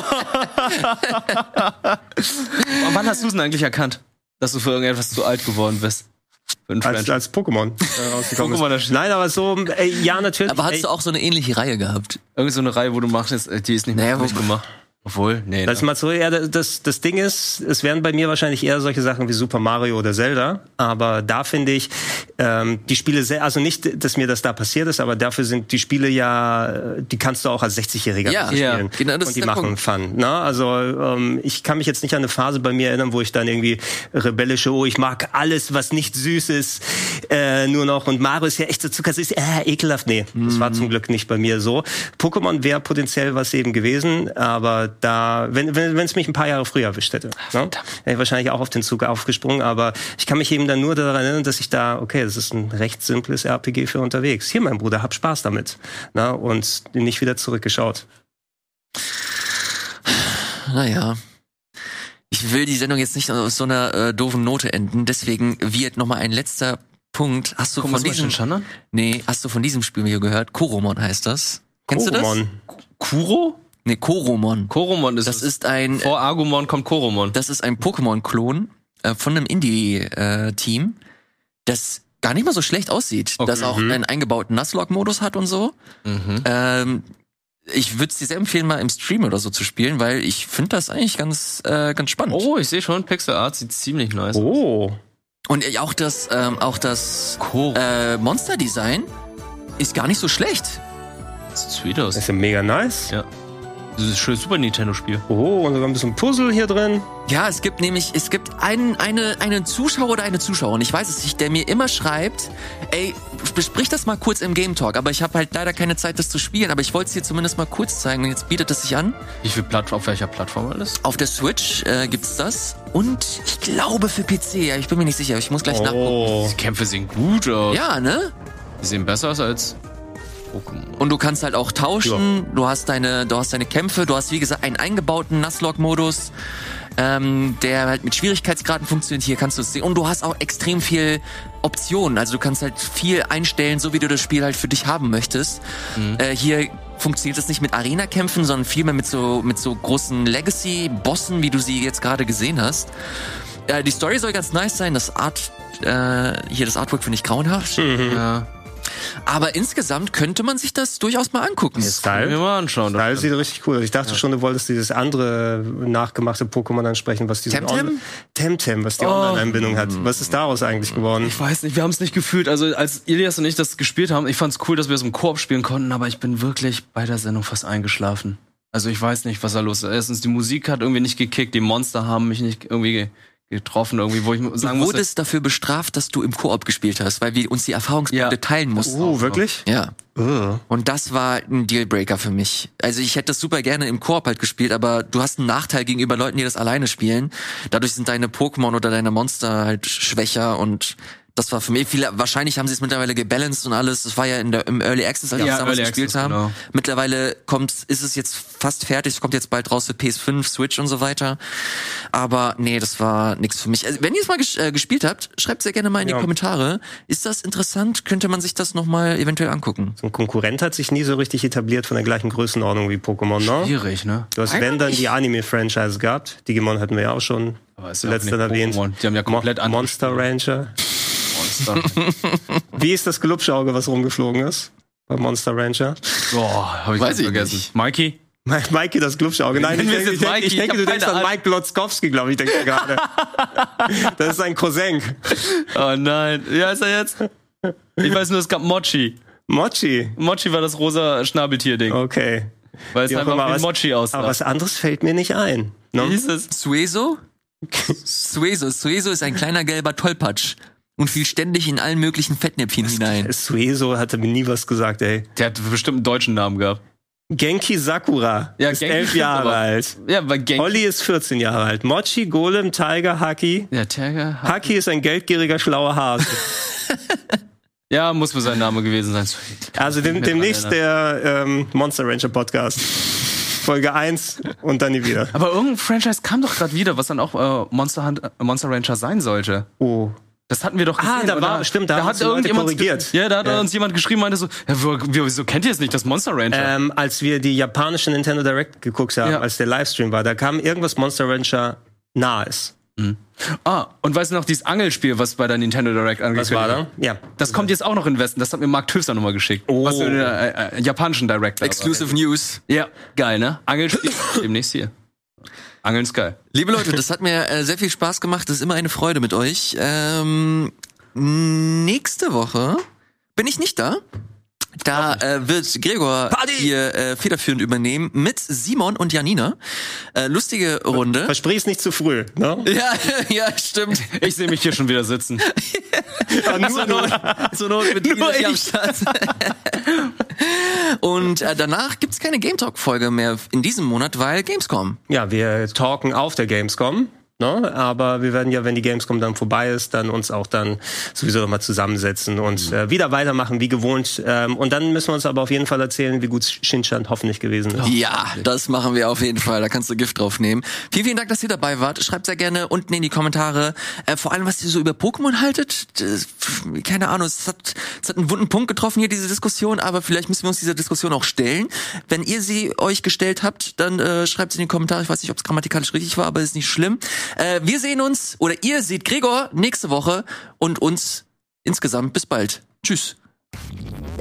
Aber wann hast du es denn eigentlich erkannt, dass du für irgendetwas zu alt geworden bist? Für einen als, Franchise? als Pokémon äh, rausgekommen Pokémon, ist. das- Nein, aber so, ey, ja, natürlich. Aber hast ey, du auch so eine ähnliche Reihe gehabt? Irgend so eine Reihe, wo du machst, jetzt, äh, die ist nicht Naja, mehr wo- gemacht. Obwohl, nee. Das, ne? mal so, ja, das, das Ding ist, es wären bei mir wahrscheinlich eher solche Sachen wie Super Mario oder Zelda, aber da finde ich, ähm, die Spiele sehr, also nicht, dass mir das da passiert ist, aber dafür sind die Spiele ja, die kannst du auch als sechzigjähriger Ja, spielen. ja, genau, das und ist die der machen Punkt. Fun. Ne? Also ähm, ich kann mich jetzt nicht an eine Phase bei mir erinnern, wo ich dann irgendwie rebellische, oh, ich mag alles, was nicht süß ist, äh, nur noch, und Mario ist ja echt so zuckersüß, äh, ekelhaft. Nee, das war zum Glück nicht bei mir so. Pokémon wäre potenziell was eben gewesen, aber da, wenn wenn wenn es mich ein paar Jahre früher erwischt hätte, ne? Wäre ich wahrscheinlich auch auf den Zug aufgesprungen, aber ich kann mich eben dann nur daran erinnern, dass ich da, okay, das ist ein recht simples R P G für unterwegs. Hier, mein Bruder, hab Spaß damit. Ne? Und nicht wieder zurückgeschaut. Naja. Ich will die Sendung jetzt nicht auf so einer äh, doofen Note enden, deswegen wird nochmal ein letzter Punkt. Hast du Komm, von was diesem Shannon? Nee, hast du von diesem Spiel hier gehört? Koromon heißt das. Kennst Koromon. du das? Kuro? Nee, Koromon. Koromon ist Das es. ist ein Vor Agumon kommt Koromon. das ist ein Pokémon-Klon äh, von einem Indie-Team, das gar nicht mal so schlecht aussieht, Okay. das auch einen eingebauten Nuzlocke-Modus hat und so. Mhm. Ähm, ich würde es dir sehr empfehlen, mal im Stream oder so zu spielen, weil ich finde das eigentlich ganz äh, ganz spannend. Oh, ich sehe schon, Pixel Art sieht ziemlich nice aus. Oh. Und äh, auch das ähm, auch das Cool. äh, Monster-Design ist gar nicht so schlecht. Das sieht sweet aus. Das ist ja mega nice. Ja. Das ist ein schönes Super Nintendo-Spiel. Oh, und sogar ein bisschen Puzzle hier drin. Ja, es gibt nämlich, es gibt einen, eine, einen Zuschauer oder eine Zuschauerin, ich weiß es nicht, der mir immer schreibt, ey, besprich das mal kurz im Game Talk, aber ich habe halt leider keine Zeit, das zu spielen, aber ich wollte es dir zumindest mal kurz zeigen und jetzt bietet es sich an. Wie viel Plattform, auf welcher Plattform alles? Auf der Switch äh, gibt's das und ich glaube für P C, ja, ich bin mir nicht sicher, ich muss gleich nachgucken. Oh. Die Kämpfe sehen gut aus. Ja, ne? Die sehen besser aus als Pokémon. Und du kannst halt auch tauschen, ja. du hast deine, du hast deine Kämpfe, du hast wie gesagt einen eingebauten Nuzlocke-Modus, ähm, der halt mit Schwierigkeitsgraden funktioniert. Hier kannst du es sehen. Und du hast auch extrem viel Optionen. Also du kannst halt viel einstellen, so wie du das Spiel halt für dich haben möchtest. Mhm. Äh, hier funktioniert es nicht mit Arena-Kämpfen, sondern vielmehr mit so, mit so großen Legacy-Bossen, wie du sie jetzt gerade gesehen hast. Äh, die Story soll ganz nice sein. Das Art, äh, hier das Artwork finde ich grauenhaft. Mhm. Ja. Aber insgesamt könnte man sich das durchaus mal angucken. Das Style, wir mal anschauen. Style sieht richtig cool aus. Ich dachte ja. schon, du wolltest dieses andere nachgemachte Pokémon ansprechen, was diese Temtem? Temtem, was die Oh. Online-Einbindung hat. Was ist daraus eigentlich geworden? Ich weiß nicht, wir haben es nicht gefühlt. Also als Ilias und ich das gespielt haben, ich fand's cool, dass wir es im Koop spielen konnten, aber ich bin wirklich bei der Sendung fast eingeschlafen. Also ich weiß nicht, was da los ist. Erstens, die Musik hat irgendwie nicht gekickt, die Monster haben mich nicht irgendwie getroffen, irgendwie, wo ich sagen Du muss. wurdest dafür bestraft, dass du im Koop gespielt hast, weil wir uns die Erfahrungspunkte Ja. teilen mussten. Oh, wirklich? Ja. Oh. Und das war ein Dealbreaker für mich. Also ich hätte das super gerne im Koop halt gespielt, aber du hast einen Nachteil gegenüber Leuten, die das alleine spielen. Dadurch sind deine Pokémon oder deine Monster halt schwächer und das war für mich, viele, wahrscheinlich haben sie es mittlerweile gebalanced und alles. Das war ja in der, im Early Access, als wir Ja, es damals Early gespielt Access, haben. genau. Mittlerweile kommt, ist es jetzt fast fertig. Es kommt jetzt bald raus für P S fünf, Switch und so weiter. Aber nee, das war nichts für mich. Also, wenn ihr es mal ges äh, gespielt habt, schreibt sehr gerne mal in Ja. die Kommentare. Ist das interessant? Könnte man sich das nochmal eventuell angucken? So ein Konkurrent hat sich nie so richtig etabliert von der gleichen Größenordnung wie Pokémon, ne? Schwierig, ne? Du hast, wenn dann, die Anime-Franchise gehabt. Digimon hatten wir ja auch schon Aber ist ja zuletzt auch dann nicht erwähnt. Pokémon. Die haben ja komplett Mo andere Monster Spiele. Rancher. Monster. Wie ist das Glubschauge, was rumgeflogen ist? Bei Monster Rancher? Boah, hab ich Weiß ganz ich vergessen. nicht. Mikey? Mi- Mikey, das Glubschauge. Nein, ich Nennen wir denke, es ich jetzt denke, ich Mikey? denke Ich du hab denkst keine an Ahnung. Mike Blotzkowski, glaube ich, denke ich gerade. Das ist ein Cousin. Oh nein. Wie heißt er jetzt? Ich weiß nur, es gab Mochi. Mochi. Mochi war das rosa Schnabeltier-Ding. Okay. Weil es Wie auch einfach immer, wie was- Mochi aussah. Aber was anderes fällt mir nicht ein. Wie Ne? hieß es? Sueso? Sueso. Sueso ist ein kleiner gelber Tollpatsch und fiel ständig in allen möglichen Fettnäpfchen hinein. Sueso hatte mir nie was gesagt, ey. Der hat bestimmt einen deutschen Namen gehabt. Genki Sakura Ja, ist Genki elf stimmt Jahre aber. alt. Ja, weil Genki. Olli ist vierzehn Jahre alt. Mochi, Golem, Tiger, Haki. Der Tiger. Haki ist ein geldgieriger, schlauer Hase. Ja, muss wohl sein Name gewesen sein. Also dem, Mit demnächst dran der ähm, Monster Rancher Podcast. Folge eins und dann nie wieder. Aber irgendein Franchise kam doch gerade wieder, was dann auch äh, Monster, Hunt, äh, Monster Rancher sein sollte. Oh. Das hatten wir doch gesehen. Ah, da oder? war- stimmt, da haben hat uns die Leute irgendjemand korrigiert. Ja, da hat Ja. uns jemand geschrieben, meinte so, ja, wo, wieso kennt ihr es nicht, das Monster Rancher? Ähm, als wir die japanische Nintendo Direct geguckt haben, Ja. als der Livestream war, da kam irgendwas Monster Rancher nahes. Ah, und weißt du noch, dieses Angelspiel, was bei der Nintendo Direct Was angekündigt war wurde? da? Ja. Das kommt jetzt auch noch in Westen. Das hat mir Mark Töfser nochmal geschickt. Oh. Was in der äh, äh, japanischen Direct war. Exclusive News. Ja, geil, ne? Angelspiel demnächst hier. Angeln ist geil. Liebe Leute, das hat mir äh, sehr viel Spaß gemacht. Das ist immer eine Freude mit euch. Ähm, nächste Woche bin ich nicht da. Da äh, wird Gregor hier äh, federführend übernehmen mit Simon und Janina. Äh, lustige Runde. Versprich's nicht zu früh, ne? Ja, ja, stimmt. Ich sehe mich hier schon wieder sitzen. Zur Not, zur Not mit Nur Linus am ich. Start. Und äh, danach gibt's keine Game Talk Folge mehr in diesem Monat, weil Gamescom. Ja, wir talken auf der Gamescom. Ne? Aber wir werden ja, wenn die Gamescom dann vorbei ist, dann uns auch dann sowieso nochmal zusammensetzen und äh, wieder weitermachen wie gewohnt. Ähm, und dann müssen wir uns aber auf jeden Fall erzählen, wie gut Shinstand hoffentlich gewesen ist. Ja, das machen wir auf jeden Fall. Da kannst du Gift drauf nehmen. Vielen, vielen Dank, dass ihr dabei wart. Schreibt sehr gerne unten in die Kommentare, äh, vor allem, was ihr so über Pokémon haltet. Das, keine Ahnung, es hat, es hat einen wunden Punkt getroffen hier, diese Diskussion, aber vielleicht müssen wir uns dieser Diskussion auch stellen. Wenn ihr sie euch gestellt habt, dann äh, schreibt sie in die Kommentare. Ich weiß nicht, ob es grammatikalisch richtig war, aber ist nicht schlimm. Äh, wir sehen uns, oder ihr seht Gregor nächste Woche und uns insgesamt bis bald. Tschüss.